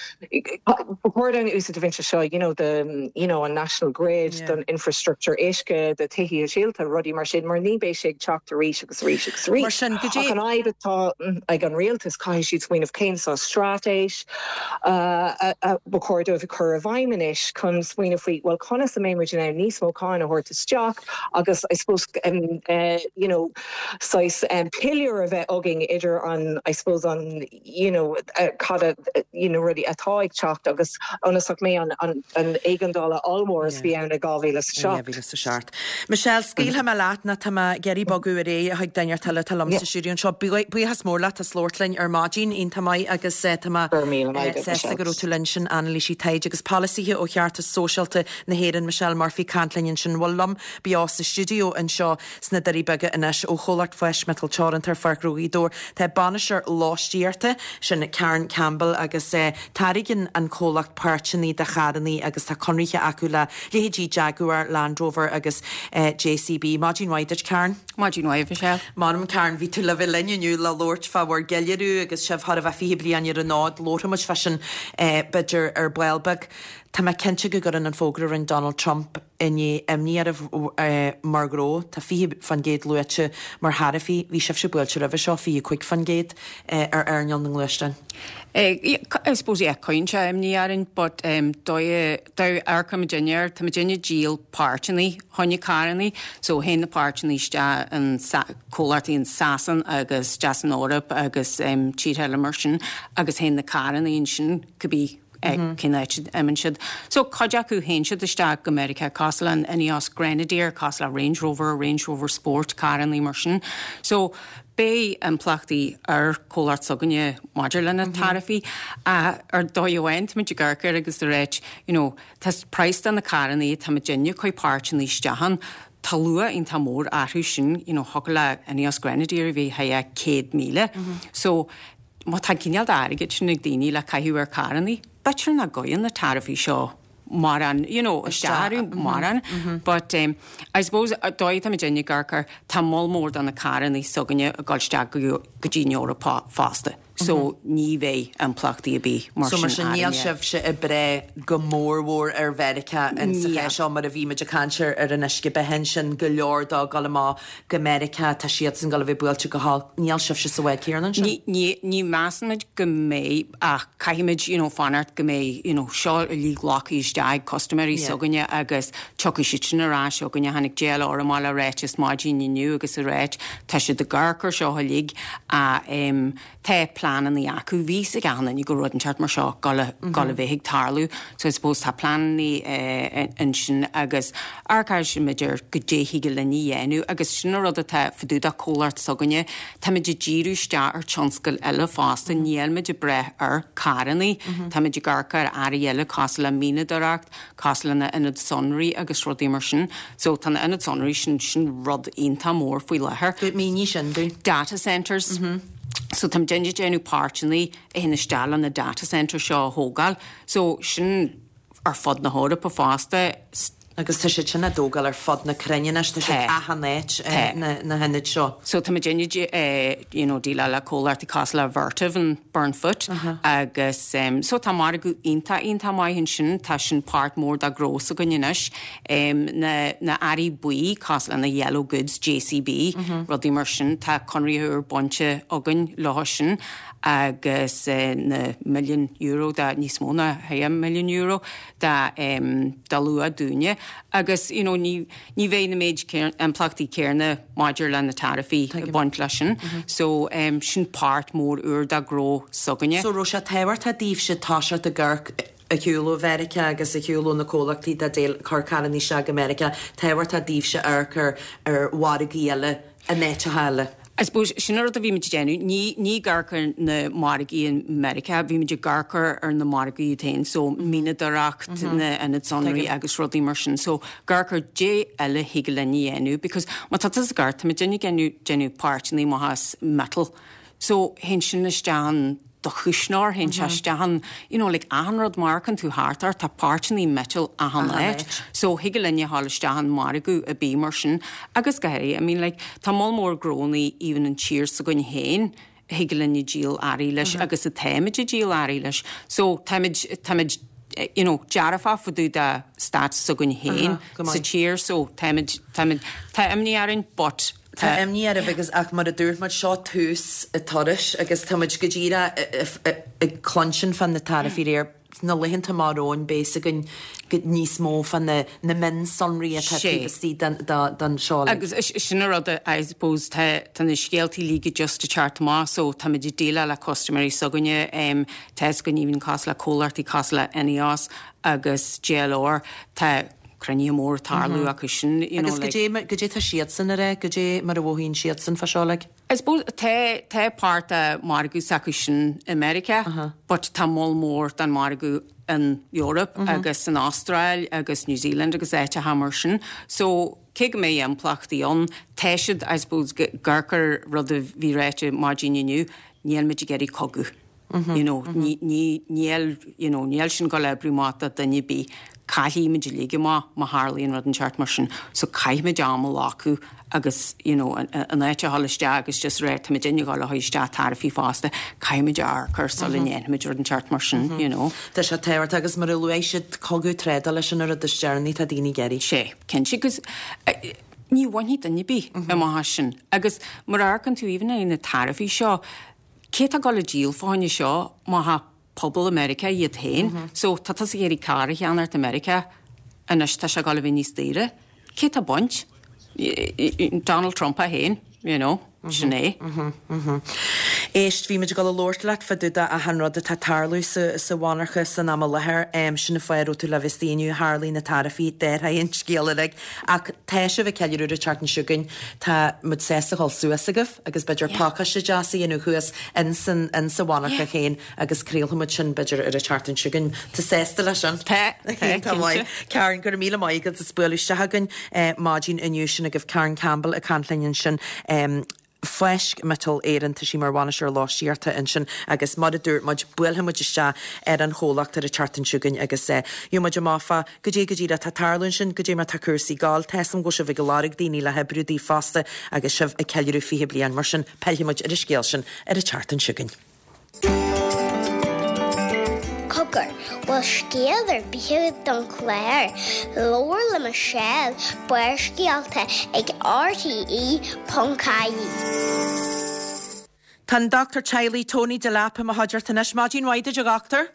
before down it da Vinci show you know the you know on national grid yeah. the infrastructure ishke the tihi shilta ruddy marshin mar ni be shig chalk to reach agus reach agus reach marshin could you can I but thought I got realtus kai sheets queen of Kane so stratish uh uh before of a curve imanish comes swing of fleet well conas the main region nismo kind of hortus jock agus I suppose um uh you know size and pillar of it ogging idir on I suppose on you know uh, kada you know really a toy chalked agus honest me on on an eigen dollar almost be an a gavilas shop shart Michelle Skill ha lat na tama geri boguere ha dainer tal talam sa studion shop bu has more lat a slortlein ar margin in tamai agus tama go to luncheon Annalise Tage agus policy hi o chearta socialte na héan Michelle Murphy Cantlein sin wallam bí á sa studio an seo sna darí bega inis ó cholart fresh metal charter farcroí dor te banisher lástíirte sin Karen Campbell agus uh, tarigin an cholart parchini de chadaní agus tá conriche acula lehédí Jaguar Land Rover agus uh, J C B Margin White Karen Margin White Michelle Manam Karen ví tú le linniu la Lord favor gelleru agus sef har a fi blian ar a nád lór much fashion uh, budger ar Bwelbeg Tá me kense go an an fógra an Donald Trump inni emní ar uh, Margró tá fi fan géad luite mar harafi hí sef se builte a seo fi quick fan géad uh, ar airneal na Luisten. Uh, I suppose yeah, coinse emní arin, but um, dói dó arca Virginia, tá Virginia Geel Parchany, Honja Carany, so hen na Parchany sta an Colarty in Sasan agus Jason Orup agus um, Cheat Hella Merchant agus hen na Carany in sin could be cinnéid imman siad. So caideachú hén siad isteach go America Caslan in os Grenadier, Casla Range Rover, Range Rover Sport, Caran immersion. So bé an plachtaí ar cóláart soganne Maidir lena tarifií a ar dóhaint me garcar agus de réit, you know, tas price an na Caraní tá Virginia chuoi páirt an lístehan talua in tá mór athú sin, you know, hogla in os Grenadier bhí ha céad míle. So má tá cineal aige sin ag daoine le caiú ar Caraní, betir na goin na tarifií seo. Maran, you know, a staru Maran, mm-hmm. but um, I suppose a doit am Virginia Garker ta mol more than a Karen is soganya a golstag gajinora faster. So ní bheith an plachtaí a bí mar So mar sin níl sibh se i bre go mórmór ar Verica in sa seo mar a bhí meid a cantir ar an isce behin sin go leordá gal má go America tá siad san gal bh builte go há níl sibh se sa bhaid céarnan sin? Ní measanaid go mé ach caiimiid, you know, fanart go mé, you know, seo a lí ghlacha isteag customary soganne agus tucha sitin ará soganne hanig déal or mála réit is máidín nniu agus a réit tá si de garcar seo a lig a um, te plan an the acu vís again and you go rud an chart mar seo gala gala bheith tarlú. So I suppose tá plan ní in sin agus arcáir sin meidir go déhí go lení dhéanú agus sin rud atá fadúda cóláart soganne tá meidir díú ste ar tionscail eile fásta níl meidir bre ar Caraní tá meidir garcar airí eile cásla mína doracht cásla na inad sonraí agus rud immer sin. So tá na inad sonraí sin sin rud onanta mór faoi lethir. Go mí sin data centres. So tam genja genu parchinly in the stall on the data center seo hógal. So sin ar fod na hóra pa fásta agus tá sé sinna dógal ar fod na crenne tá sé ahannéit na henid seo. So tam genja uh, you know díla la cóláirtí Casla Vertiv and Burnfoot uh-huh. agus um, so tá mar go inta inta mai hin sin tá sin part mór da gros a gonnenis um, na na ari bui Casla na Yellow Goods J C B uh-huh. rudí mar sin tá conriúr bonche agan lásin agus uh, na million euro da níos móna ha million euro da um, da lua dúne agus you know ní ní bhéh na méid an plachtaí céarna Maidir le na tarifií bont leisin so um, sin part mór úr da gró soganne. So ro se tehar tá díobh se táise a ggurc a ciúló Verica agus a ciúló na cólachtaí a déal Carcaraní seag America tehar tá díobh se arcar ar waragaí eile a néite heile. I suppose sin rud a bhí meid déanú ní ní garcar na margaí in America bhí meid garcar ar na margaí tain so mína doracht na inad sonraí agus rudí mar sin so garcar dé eile hiige le níhéanú because má tá is gar tá dénne genú genú part ní má has metal so hen sin na stean do chusnár hen se stean you know like anrod markan tú hartar tá partin í metal a hanleit so hiige lenne hall stean margu a bí mar sin agus gairí I mean like tá mó mór grónaí even an cheers so gon héin hiige lenne díal airí leis agus a téimiid díal airí leis so téimiid téimiid you know jarafa fudú da stat so gon héin sa cheers so téimiid téimiid tá imní arin bot Tá imní ar a bhegus ach mar a dúirt mar seo tús a toris agus táid go ddíra i clonsin fan na tarifií ar na lehinnta marróin bésa gon níos mó fan na min sonraí a tatí dan seála. Agus sin rud I suppose tá na scéaltaí líga just a chart má so tá idir déile le customary soganne um, tes gon íhann cás le cóláirtí cás le N E S agus G L R tá crenne mór tarlú a sin agus go dé tá siad san a ré go dé mar a bhhíonn siad san faseáleg. I suppose te te part a margu sacusin America uh-huh. but tá mó mór dan margu in Europe uh-huh. agus in Australia agus New Zealand agus éite hamar sin so cé go mé an plachtaí an teisiid I suppose garcar rud a bhí réite marginniu níl meid geirí cogu you know ní níl you know níl sin go le brúmáta danne bí caihí meid líige má má Harlíon rud an chart mar sin so caiimiid am lácu agus you know an éite halliste agus just réit me dinne gáil haiste tarifií fásta caiimiid ar chur salin meid rud an chart mar sin you know Tá se téhart agus mar luéisiid cogu tréda leis sin ar a dearní tá daoine geirí sé cin si gus ní bhainní danne bí a má sin agus mar arcan tú íhanna ina tarifií seo cé a gáil díal fáinne seo má ha pobl America iad hain, mm-hmm. so tá sa géirí cara cheanart America a nes tá se gáil bhí níos tíre, cé a bont Donald Trump a hain, you know, sinné. Éist bhí meid go lóirlaat faúda a hanrad a tatarlú sa bhánarcha san am lethir am sinna foiirú tú le bhistíú Harlí na tarafií déirthaon scéalaigh ach teise bh ceú a chartan siúgain tá mud séstaáil suasagah agus beidir pácha se deasa inú chuas in san in sa bhánarcha chéin aguscréalhamid sin beidir ar a chartan siúgain tá sésta lei sin. Cearan gur míle maigad a spuúistegan mágin inniu sin a goh Karen Campbell a canlainn sin Fleisc metal éan tá sí mar bhhaine ar láisiarta in sin agus mud a dúr mud builthe muid iste ar an cholacht ar a chartan siúgain agus é. Iú muid máfa go dé go dtí a tatarlann sin go dé mar tacursaí gáil team go se bh go lárig daoine le hebrúdaí fásta agus sibh a ceú fihe blian mar sin peilmuid ar a scéal sin ar a chartan siúgain. Cogur bhfuil scéalar bíú don chléir, lóir le mar sell buir scialta ag R T E Pongcaí. Tá Doctor Charlie Tony de Lapa a haidirta na mágin waide a gachtar?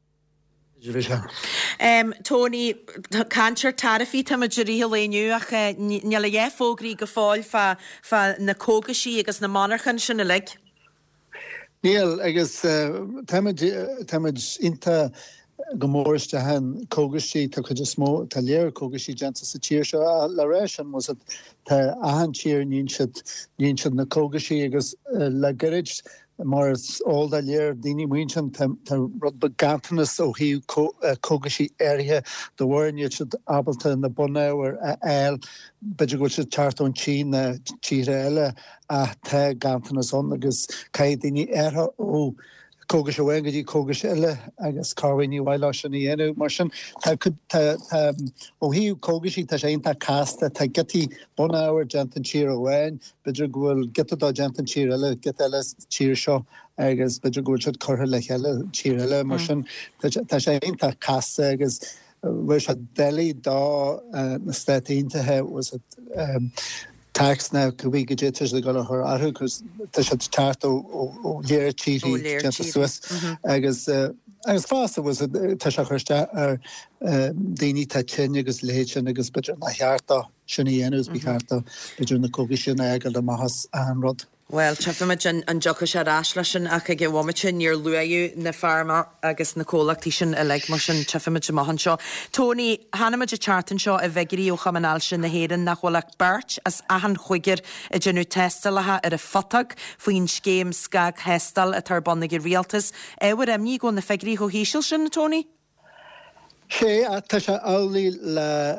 Um, Tony, cantir tarafií tá maidir rí léniu ach neala dhé fógraí go fáil fa na cógasí agus na monarchan sinna le. Níl agus táid inta gomóriste hen cógasí tá chuidir smó tá léir cógasí genta sa tíir seo a le réis an was tá ahan tíir níon siad na cógasí agus le gairid mar all da léir daoine muintean tá rud ba gantanas ó híú cógasí airthe do bhhairne siad abalta na bunnéir a eil beidir go siad teartón tí na tíre eile a tá gantanas on agus cai daoine airthe ó cógas a bhaingadí cógas eile agus carhaoí bhhaile sin í dhéanú mar sin ó híú cógasí tá sé onanta casta tá getí bunnéir gentan tír a bhhain beidir ghfuil getadá gentan tír eile get eile tír seo agus beidir ghfuil siad chutha le eile tír eile mar sin tá sé onanta casta agus bhfuil se déalaí dá na stáitíntathe was tax na go bhí go déitir le go thir athú cos tá sé teart ó léir tíí genta Suas agus agus fásta was tá se chuirte ar daoine tá cin agus léhéin agus beidir na cheartta sinna dhéanús bí cheartta beidir na cóga sin agad a maithas an rud. Well, trefimid an jocha sé rásla sin ach ag bhhaimiid níor luaú na farma agus na cólachtaí sin a le mar sin trefimid sem mahan seo. Tony, hanimiid a chartan seo a bheitgurí ó chamanál sin na héan nach bhfuilach beirt as ahan chuigir a genú testalathe ar a fotag faoin scéim scag hestal a tar banna gur rialtas. Éhar am ní go na feigurí ó híisiil sin na Tony? sé a tá se álaí le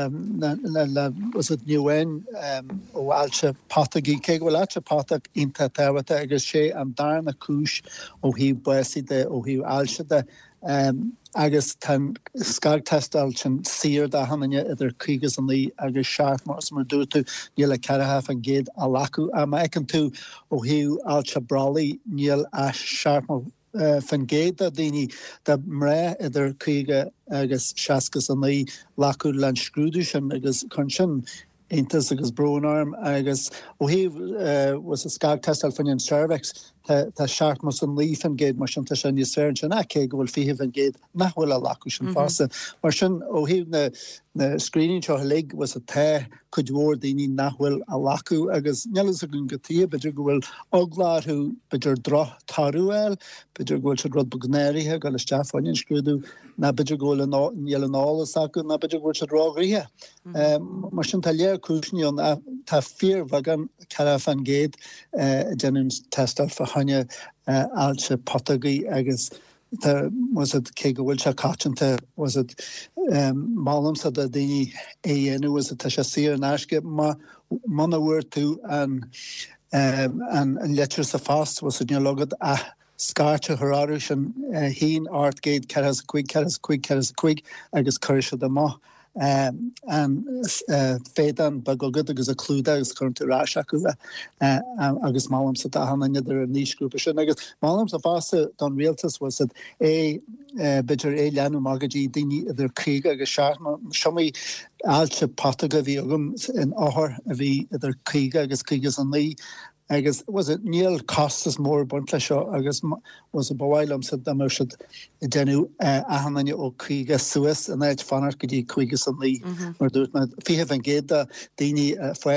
le was it nuin ó ailte pátaí cé bhfuil ailte pátach inta táhata agus sé an darna cis ó hí buide ó hí ailte agus tan scag testal sin sir a hanne idir chuigus an lí agus seaart mar mar dúirú níl le ceirthe an géad a lacu a ma ecin tú ó hiú ailte bralaí níl a seaart Uh, fan géad a daoine de mré idir chuige agus seacas an í lacu len scrúdú sin agus chun sin intas agus brúnarm agus ó híh uh, was a scag testal fan an cervix tá seaart mas an lí fan géad mar sin tá sin níos fér sin a cé go bhfuil fihe fan géad nachhfuil a lacu sin fása mar sin ó híh na na screening seo lig was a té chudhór daoine nachhfuil a lacu agus nelas a gon gotí beidir go bhfuil ogláthú beidir droch tarúil beidir ghfuil se rud bagnéirithe go le steáin scrúdú na beidir ghfuil níl an álas acu na beidir ghfuil se rághrithe mar sin tá léir cúsníon tá fír bhagan ceara fan géad déanún testal fa haine ailte patagaí agus Tá was it cé go bhfuil se catanta was it málam sa a daoine é dhéanú was it tá sé si an aisce mana bhfuir tú an an letir sa fast was it neologad a scarte thuráú sin hín artgéid ceras cuig ceras cuig ceras cuig agus chuir se de má Um, an uh, fédan bagogad agus a clúda agus chuintú ráise acu uh, agus málam sa hanna idir a níosgrúpa sin agus málam sa fásta don rialtas was it é uh, beidir é leanú magadí daoine idir chuig agus seaart seomí ailte pataga bhí agam in áthir a bhí idir chuig agus chuigus an lí agus was it níl costas mór buntla seo agus was a bhhailm sa da mar siad i déanú ahanana ó chuige Suas an éid fanar go dtí chuigus an lí mar dúirt na fihe an géad a daoine foiin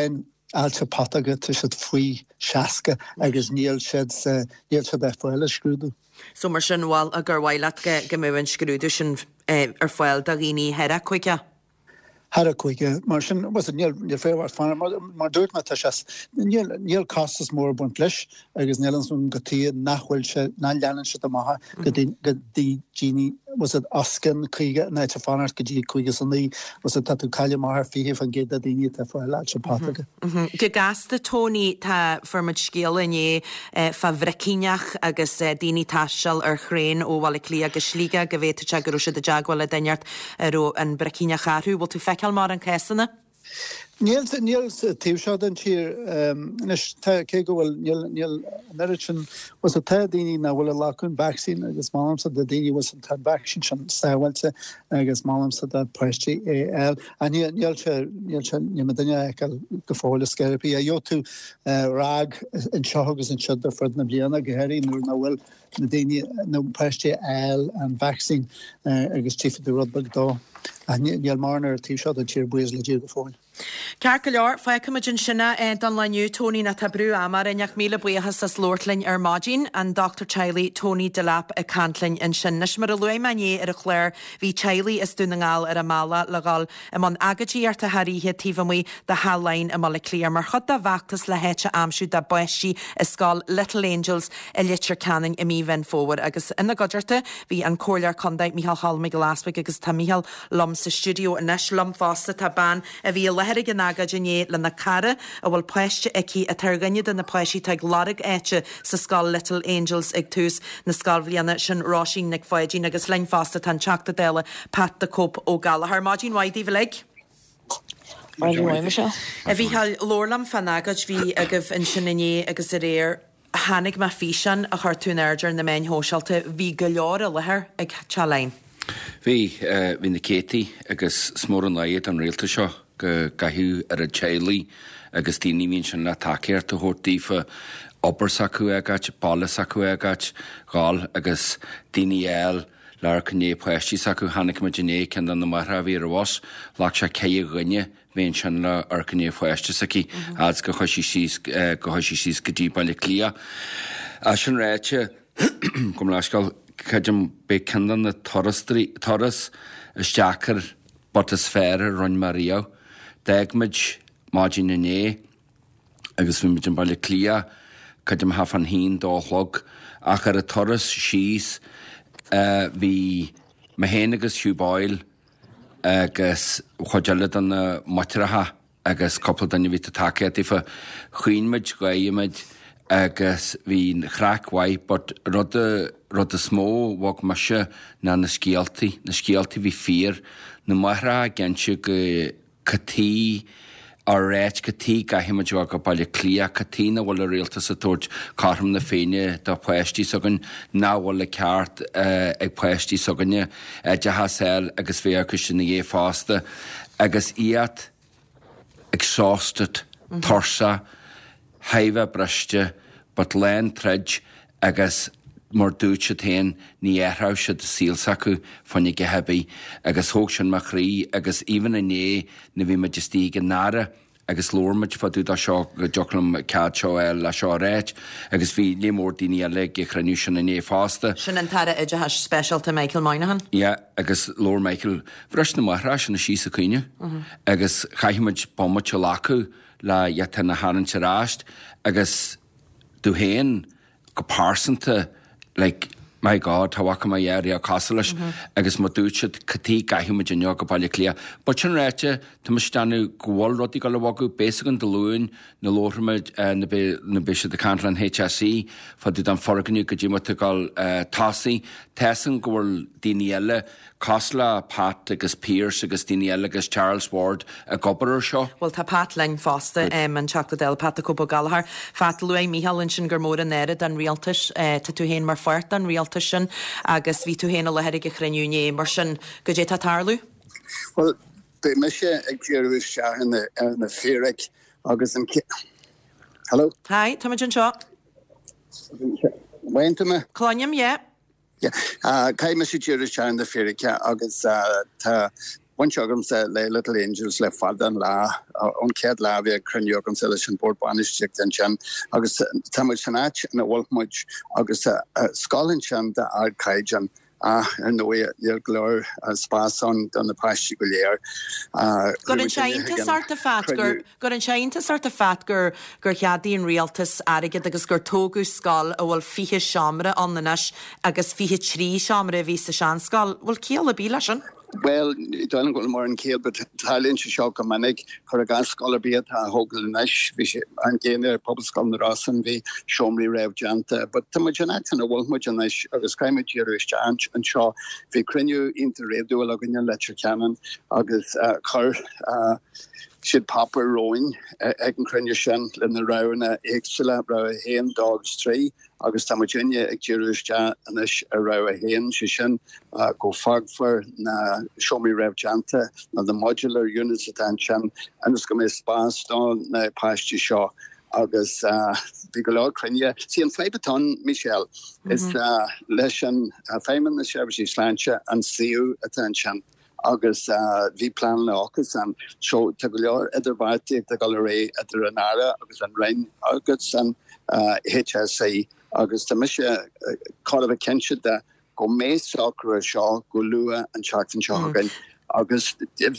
alte pataga tu siad faoi seaca agus níl siad níl siad ar fáil a scrúdú. So mar sin bháil a gur bhhaile go muhann scrúdú sin ar fáil a rií heire chuige. Har a chuige mar sin was níl féhhar fan mar dúirt me níl castas mór bun plis agus nelanún gotíí nachhfuil se ná leanan se amtha go dtí Jeannie was it ascan chuige neit fanart go dtí chuige san ní was it tatú caiile mar fihi fan géad a daine a fáil a pátaga. Go gasasta tóní tá formid scéal inné fa bhrecíneach agus daoine taiseal ar chréin ó bhla lí agus slíga go bhéte te goú se de deagháil a daineart ar an brecíneach charthú bhil tú feiceal mar an césanna? Níl níl tíseád an tír cé go bhfuil níl neritin was a te daoine na bhfuil leún vaccín agus málamsa de daoine was an tan vaccín sin saohailte agus málamsa de poisttí é a níl se níl se ní daine ag go fáil scarpaí a jo tú rag an seo agus an siad ar fud na bliana gohéirí nuair na bhfuil na daine nó poisttí eil an vaccín agus tífa de rudbag dá. A níl marnar tíseád an tír buas le dú go fáil. Cear go leor feicimiid sinna don leniu Tony na tabrú amar ineach míle buchas as Lordlin ar Mágin an Doctor Chiley Tony de Lap a Cantlin in sinnis mar a luai mané ar a chléir hí Chiley is dúna ngáil ar a mála legáil am an agadtí ar a haíthe tíhamí de Halllein a mala clíar mar chud a bhaachtas le héite amsú de buisí is scáil Little Angels i litir canning i mí ven fóhar agus ina godirta hí an cólear condaid Michael Hallmig Glaswick agus tá Michael lom sa studio in nes lom fásta tá ban a bhí le Herig an aga jinné le na cara a bhfuil poiste ici a targanne den na poisí teag lárig éite sa scáil Little Angels ag tús na scáilhlianna sin Roisin nig foiidín agus lein fásta tan teachta déile Pat de Cop ó Gallagher. Mágin waidí bhleg? A bhí hall lórlam fan agad bhí agah in sinné agus a réir hanig ma físan a chuirtún airdir na main hósealte bhí go leor a lethir ag Chalain. Bhí hí na Katie agus smór an laiad an réalta seo go gaithú ar a Chiley agus daoine mín sin le takeir a thuirtífa obair sacu agat, balla sacu agat, gáil agus daoine eil lear cné poisttí sacu hanig maidné cin an na martha bhí ar bhas leach se cé gunne bhíon sin le ar cné poistte saci as go chuisí síos go chuisí síos go dtí bailile clia. A sin réite gom leiscail chuidim be cinan na toras isteachar bot is fér run Maria Degmid Mágin inné agus bhí an bailile clia chuidim ha fan hín dólog ach ar a toras síos bhí ma héana agus hiúbáil agus chuideile an na mutiratha agus coppla daine bhí a takead ifa chuoinmid gaimiid agus bhí chraachhaid but rud a rud a smó bhag mar se na na scialtaí na scialtaí bhí fír na maithra gense go catí á réit catí gaithimiid go bailile clia catí na bhfuil a réaltas a tóirt carm na féine do poisttí sogan ná bhfuil le ceart ag poisttí soganne de hasil agus bhé acu na dhé fásta agus iad ag sástat torsa haimhe breiste but lein treid agus mar dúte tain ní éhrá se de síalsa acu fannig go hebí agus thóg sin mar chrí agus even inné na bhí maidistí go nára agus lórmaid faú a seo go delam cead seo eil le seo réit agus bhí lémór daoine eile go chraniú sin inné fásta. Sin an tada ide has specialta Michael Moynihan? Ja, agus Lord Michael bhreis na martha sin na síos a cuine agus chaimiid bomma te lacu le dhéta na háan te ráist agus dú héin go pásanta like my God, tá wacha mai éir a casalas agus má dútead catí gaithimiid in go bailile clia. Ba sin réite tá mar stanú gháil rodí go le bhagu bésa an doúin na lóthraid na béise de Cantlan H S E fa dú an forganú go dtí mata gáil tásaí tesan go bhfuil daoine eile Cosla, Pat agus Pierce agus daoine eile agus Charles Ward a gobar seo. Well tá Pat lein fásta um, an teachta Pat a Cópa Gallagher Fat luai Míhallin sin gur mór an éire an rialtas uh, tá tú héin mar fuirt an rialtas sin agus ví tú héna le herig a chreuniúné mar sin go dé tá tarlú? Well, be me sé ag tíirú se na féric agus an Hello? Hi, tá jin seo? Wainte me? Cloniam, yeah. Yeah, uh, cai me sé tíirú se na féric agus uh, tá one agam sa le Little Angels le fadan la on ced la vi crynio agam sa leis an board banish an chan agus tamid sanach na wolfmuch agus scolin chan da ard kaijan Ah, and the way you're glor as pass on on the past go léir. Gur an seanta sarta fat gur gur an seanta sarta fat gur gur cheadaíon rialtas aige agus gur tógu scal a bhfuil fiche seamra annanas agus fiche trí seamra ví sa sean scal bhfuil céal a bí leis an? Well, don't go more in Kiel, but Thailand shock a manic, Corrigan scholar be at Hogel Nash, and gain their public scholar Rosson, V. Shomley Rev Janta, but Tamajanat and a Wolfmujanish, or the Skyma Jewish Chanch, and Shaw, V. Crinu into Radio Login Lecture Canon, August Car. Should Papa rowing, Egan Crunushan, in the Rowan, Excellent Row Hen Dogs Tree, August Tamajinia, Jewish Jan, and this a Row Hen, Shishan, go fog for na show me Rev Janta, and the modular units attention, and it's going to be spast on past Shaw. August Bigolo Crenia, see in Flabaton, Michelle, is Leshan, Feynman, the Services Lancha, and see you attention. Agus vi plan agus an show tagulor edervati the gallery at the Renara agus an Rain agus an H S A agus the Misha call of a kenshid that go May soccer Shaw go Lua and Charlton Shagan agus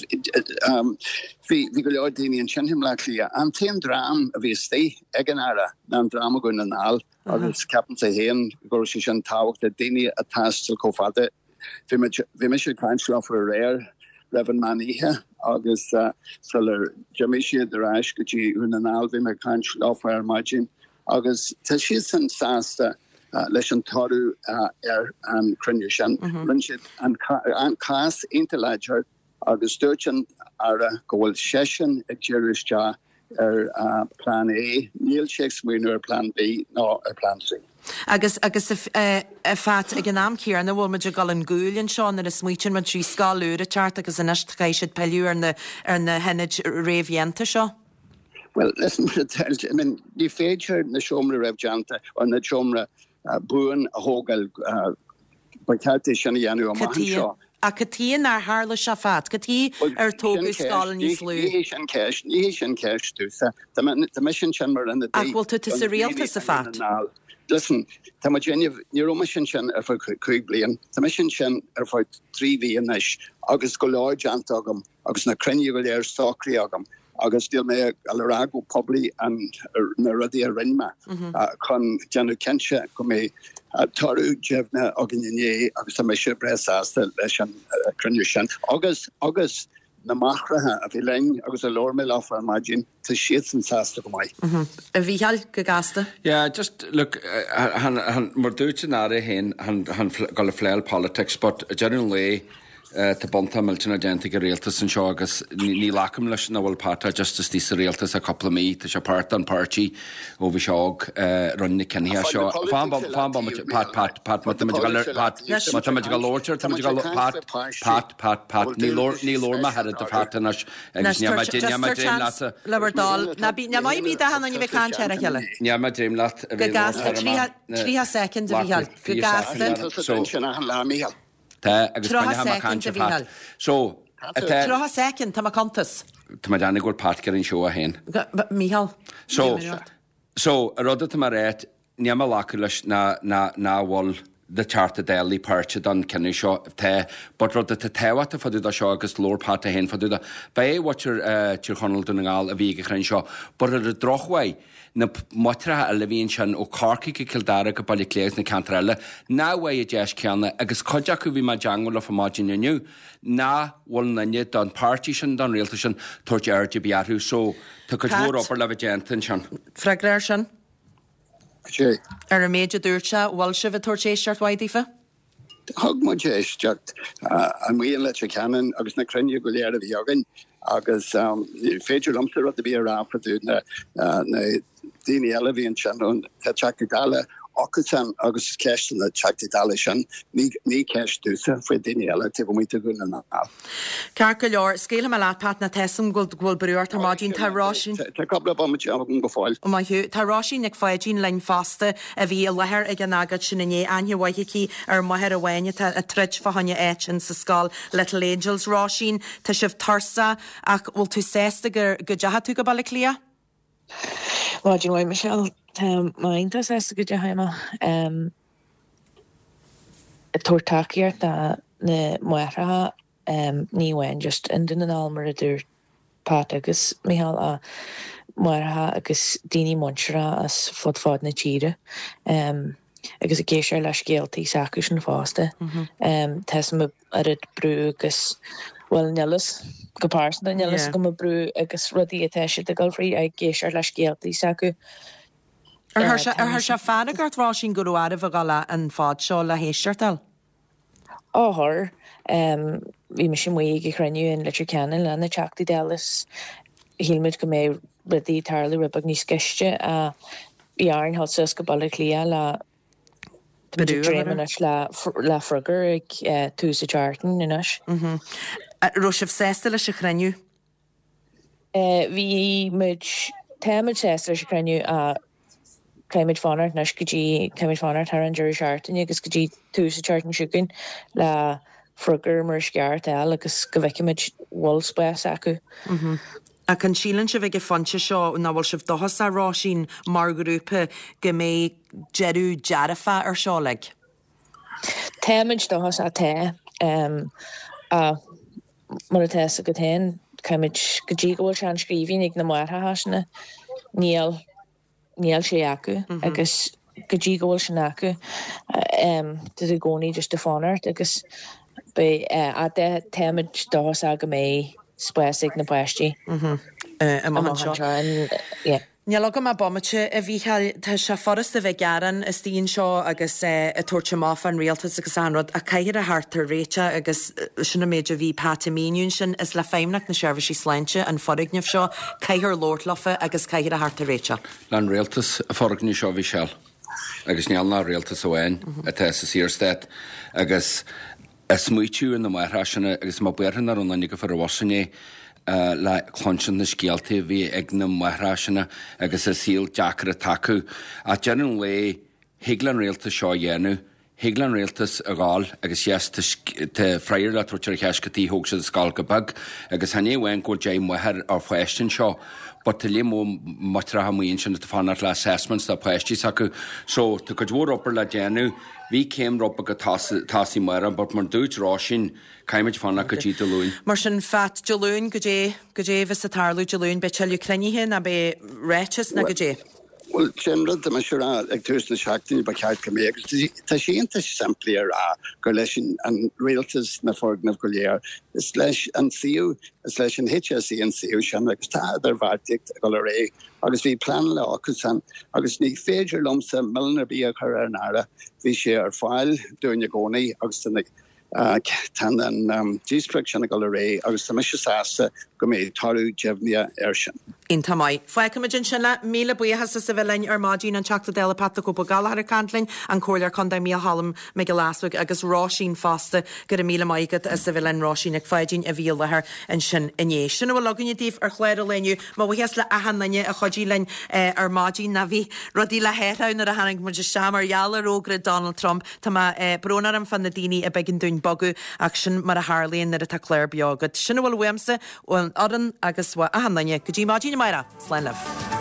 um vi vi gallery dini and chen him likely an team dram of his stay eganara nan drama go na nal agus Captain say hen go shishan tawk the dini attached to kofade Vi mis kaintlo for a rare Reverend Maniha August seller Jamisha the rash gaji un an alvi me kaintlo for our margin August tashis and sasta leis toru er an crunushan runshit and and class intellectual August Sturgeon ara gold session at Jerisha er plan A Neil Shakespeare plan B no a plan C. Agus agus a fat ag an amcíar an bhfuil meidir gal an gúilinn seán ar a smuoin man trí scáúr a teart agus an eistecéisiid peiliú ar na ar na henid réhhéanta seo. Well, listen to tell you, I mean, the feature na shomra Rev Janta or na shomra buan a hogal baitati shani yanu a man seo. A catíon ar hála se fat, catí ar tógu scáil ní slú. Níhés an ceis, níhés an ceis tú sa. The mission chamber and the day. Ach, bhfuil tú is a réalta sa fat. Listen, tá ma Jenny ní mission sin ar for chuig blian. Tá mission sin ar for trí bhí inis agus go leir janta agam agus na crenne go léir sacrí agam agus díal mé alrago publi an na rudí a rinma chun Janu Kense go mé tarú jefna agin iné agus tá mé se bresásta leis an crenne sin. Agus agus na machrathe a bhí lein agus a lór mé láfar an margin to shit and sasta go mai. A bhí heall go gasta? Yeah, just look, han han mar dúte náre hen han han gal a fleil politics, but generally te bonta miltena gente go réaltas an seo agus ní lacham leis na bhfuil páta justas tí sa réaltas a couple of mí tá se páta an party ó bhí seog runni cenni a seo fan fan pat pat pat mat mat gal pat mat mat gal lorcher mat gal pat pat pat pat ní lor ní lor ma had the pat na agus ní ma ní ma dream lata Laberdal na bí na mai bí da han an bhí can chera heile ní ma dream lat go gasta trí second a bhí heall go gasta so han la mí heall Tá agus baine ha cancha pat. So, Trocha second tá cantas. Tá ma dána gur pat gar an seo a hen. Míhall. So, so a rud tá mar réit ní ma lacu leis na na na bhil the charta daily perch don kenny seo te but rud te tewa te fadu da seo agus lór pat hen fadu da bei watcher uh tir honol dungal a vige chrin seo but the drochway na motra a levín chan o carki ke kildara go bali cléis na cantrella na way a jesh canna agus kojaku vi ma jangol of margin new na won na net don partition don realtation torch R G B R so to could upper level gentin chan fragration Jay. Ar a méide dúirte bhil se bh tuairtééisart waidífa? Thug mu éis techt an mhuion le canan agus na crunne go léir a bhí agan agus féidir lomsa a bhí ráfaú na daine eile bhíon seanún teach go gaile agus agus ceist na chatí dalisian ní ní ceist dúsa fo daine eile te bh muinte gúna ná. Car go leor scéile me lápat na tesam ghil ghil breúir tar mádín tárásin. Tá gabla ba mat go fáil. Ó mai hiú tárásin ag fáidín lein fásta a bhí a lethir ag an agad sin inné ainehhaithí ar maithir a bhaine a trid fahanne éit in sa scáil Little Angels rásin tá sibh tarsa ach bhfuil tú sésta gur go deatha tú go bailla clia? Well, do you know, Michelle, um, mind us as a good jaima. Um, a tortakier that ne muera um ni wen just in den almer der pat agus Michal a muera agus dini monchra as fod fod na chire. Um, agus a geisha las guilty sakus and faste. Um, tesma arid brew agus well nellis. Gopásan na nelas go a brú agus rudí a teisi de galfrí ag géis ar leis géaltaí sacu. Ar thir se fána gartrá sin goú a bh gala an fád seo le héisteartal? Áthir bhí me sin muí go chreniu in litir ceanna lena teachtaí delas híimiid go mé rudí tarla ribag níos ceiste a bhíarn há go bailla clia le drémanas le frugar ag túsa chartan inas. Roisih sésta leis a chreniu? Bhí muid téimiid sésta leis a chreniu a caiimiid fánart nas go dtí caiimiid fánart tar an dúir seartain agus go dtí túsa chartan siúcin le frugar mar sceart eil agus go bhheiciimiid bhil spéis acu. A can sílan se bheith go fonte seo na bhfuil sibh dochas a rásin mar grúpa go mé jeú dearafa ar seo le? Téimiid dochas a té a mar a test a go tain caiimiid go dtí go bhfuil se an scríbhín ag na muirtha hasna níl níl sé acu agus go dtí go bhfuil sin acu tu a gcónaí just a fánart agus be a de téimiid dochas a go mé spéis ag na buistí. Níl go má bommate a bhí tá se forras a bheith garan is tíon seo agus a tuairte máfa an réaltas agus anrad a caiir a hartar réite agus sinna méidir bhí pátamíún sin is le féimnach na seirbhísí sláinte an forigneamh seo caiir lóirlafa agus caiir a hartar réite. Lean réaltas a forigní seo bhí seall agus neall ná réaltas óhain a te sa síorstead agus is muitiú in na maithráisina agus má buirhan ar an go far a wasanné Uh, le chlansin na scialta bhí ag na maithráisina agus a síl deachar a tacu a deanan le higlan réalta seo dhéanú, higlan réaltas a gáil agus yes te freiir le tuirtear cheiscatí thóg se a scáil go bag agus hané bhain go dé muithir ar foiistin seo, but te le mó matra ha muon sin a fanart le assessments a poisttí acu, so tu go dúr opar le déanú hí céim ropa go tasí mara, but mar dúid rásin caiimiid fanna go dtí deúin. Mar sin fat deúin go dé go dé vis a tarlú deúin be teú crennihé a be réites na go dé. Well, general me sure ag tús na seachtaí ba ceart go mé agus tá síanta sampli ar a go leis an réaltas na forgnamh go léir is leis an siú is leis an H S E an siú sem agus tá ar bharticht go ré agus bhí plan le agus an agus ní féidir lomsa millnar bí a chur ar nára bhí sé ar fáil dúin gcónaí agus tan an díspreg sena go ré agus tá me se sásta go mé tarú jefnia ar sin. Inta mai. Fáicimidin sin le míle buíhas sa bhlein ar mádín an teachta déla pata go galhar a cantlainn an cóir chunda mí hallam me go lásúg agus rásín fásta gur a míle maigad a sa bhlein rásín ag fáidín a bhíal lethir an sin iné. Sinna bhfuil leganne díobh ar chléir a leniu, má bhuias le ahananne a chodí lein ar mádín na bhí rodí le héirhain ar a hanig mu sem ar jaall rógra Donald Trump tá bronar an fan na daoine a begin dún bogu ach sin mar a hálíonn ar a tá cléir beagad. Sinna bhfuil weamsa ó an oran agus bha ahananne go dtí mádín Maira, Sláinleh.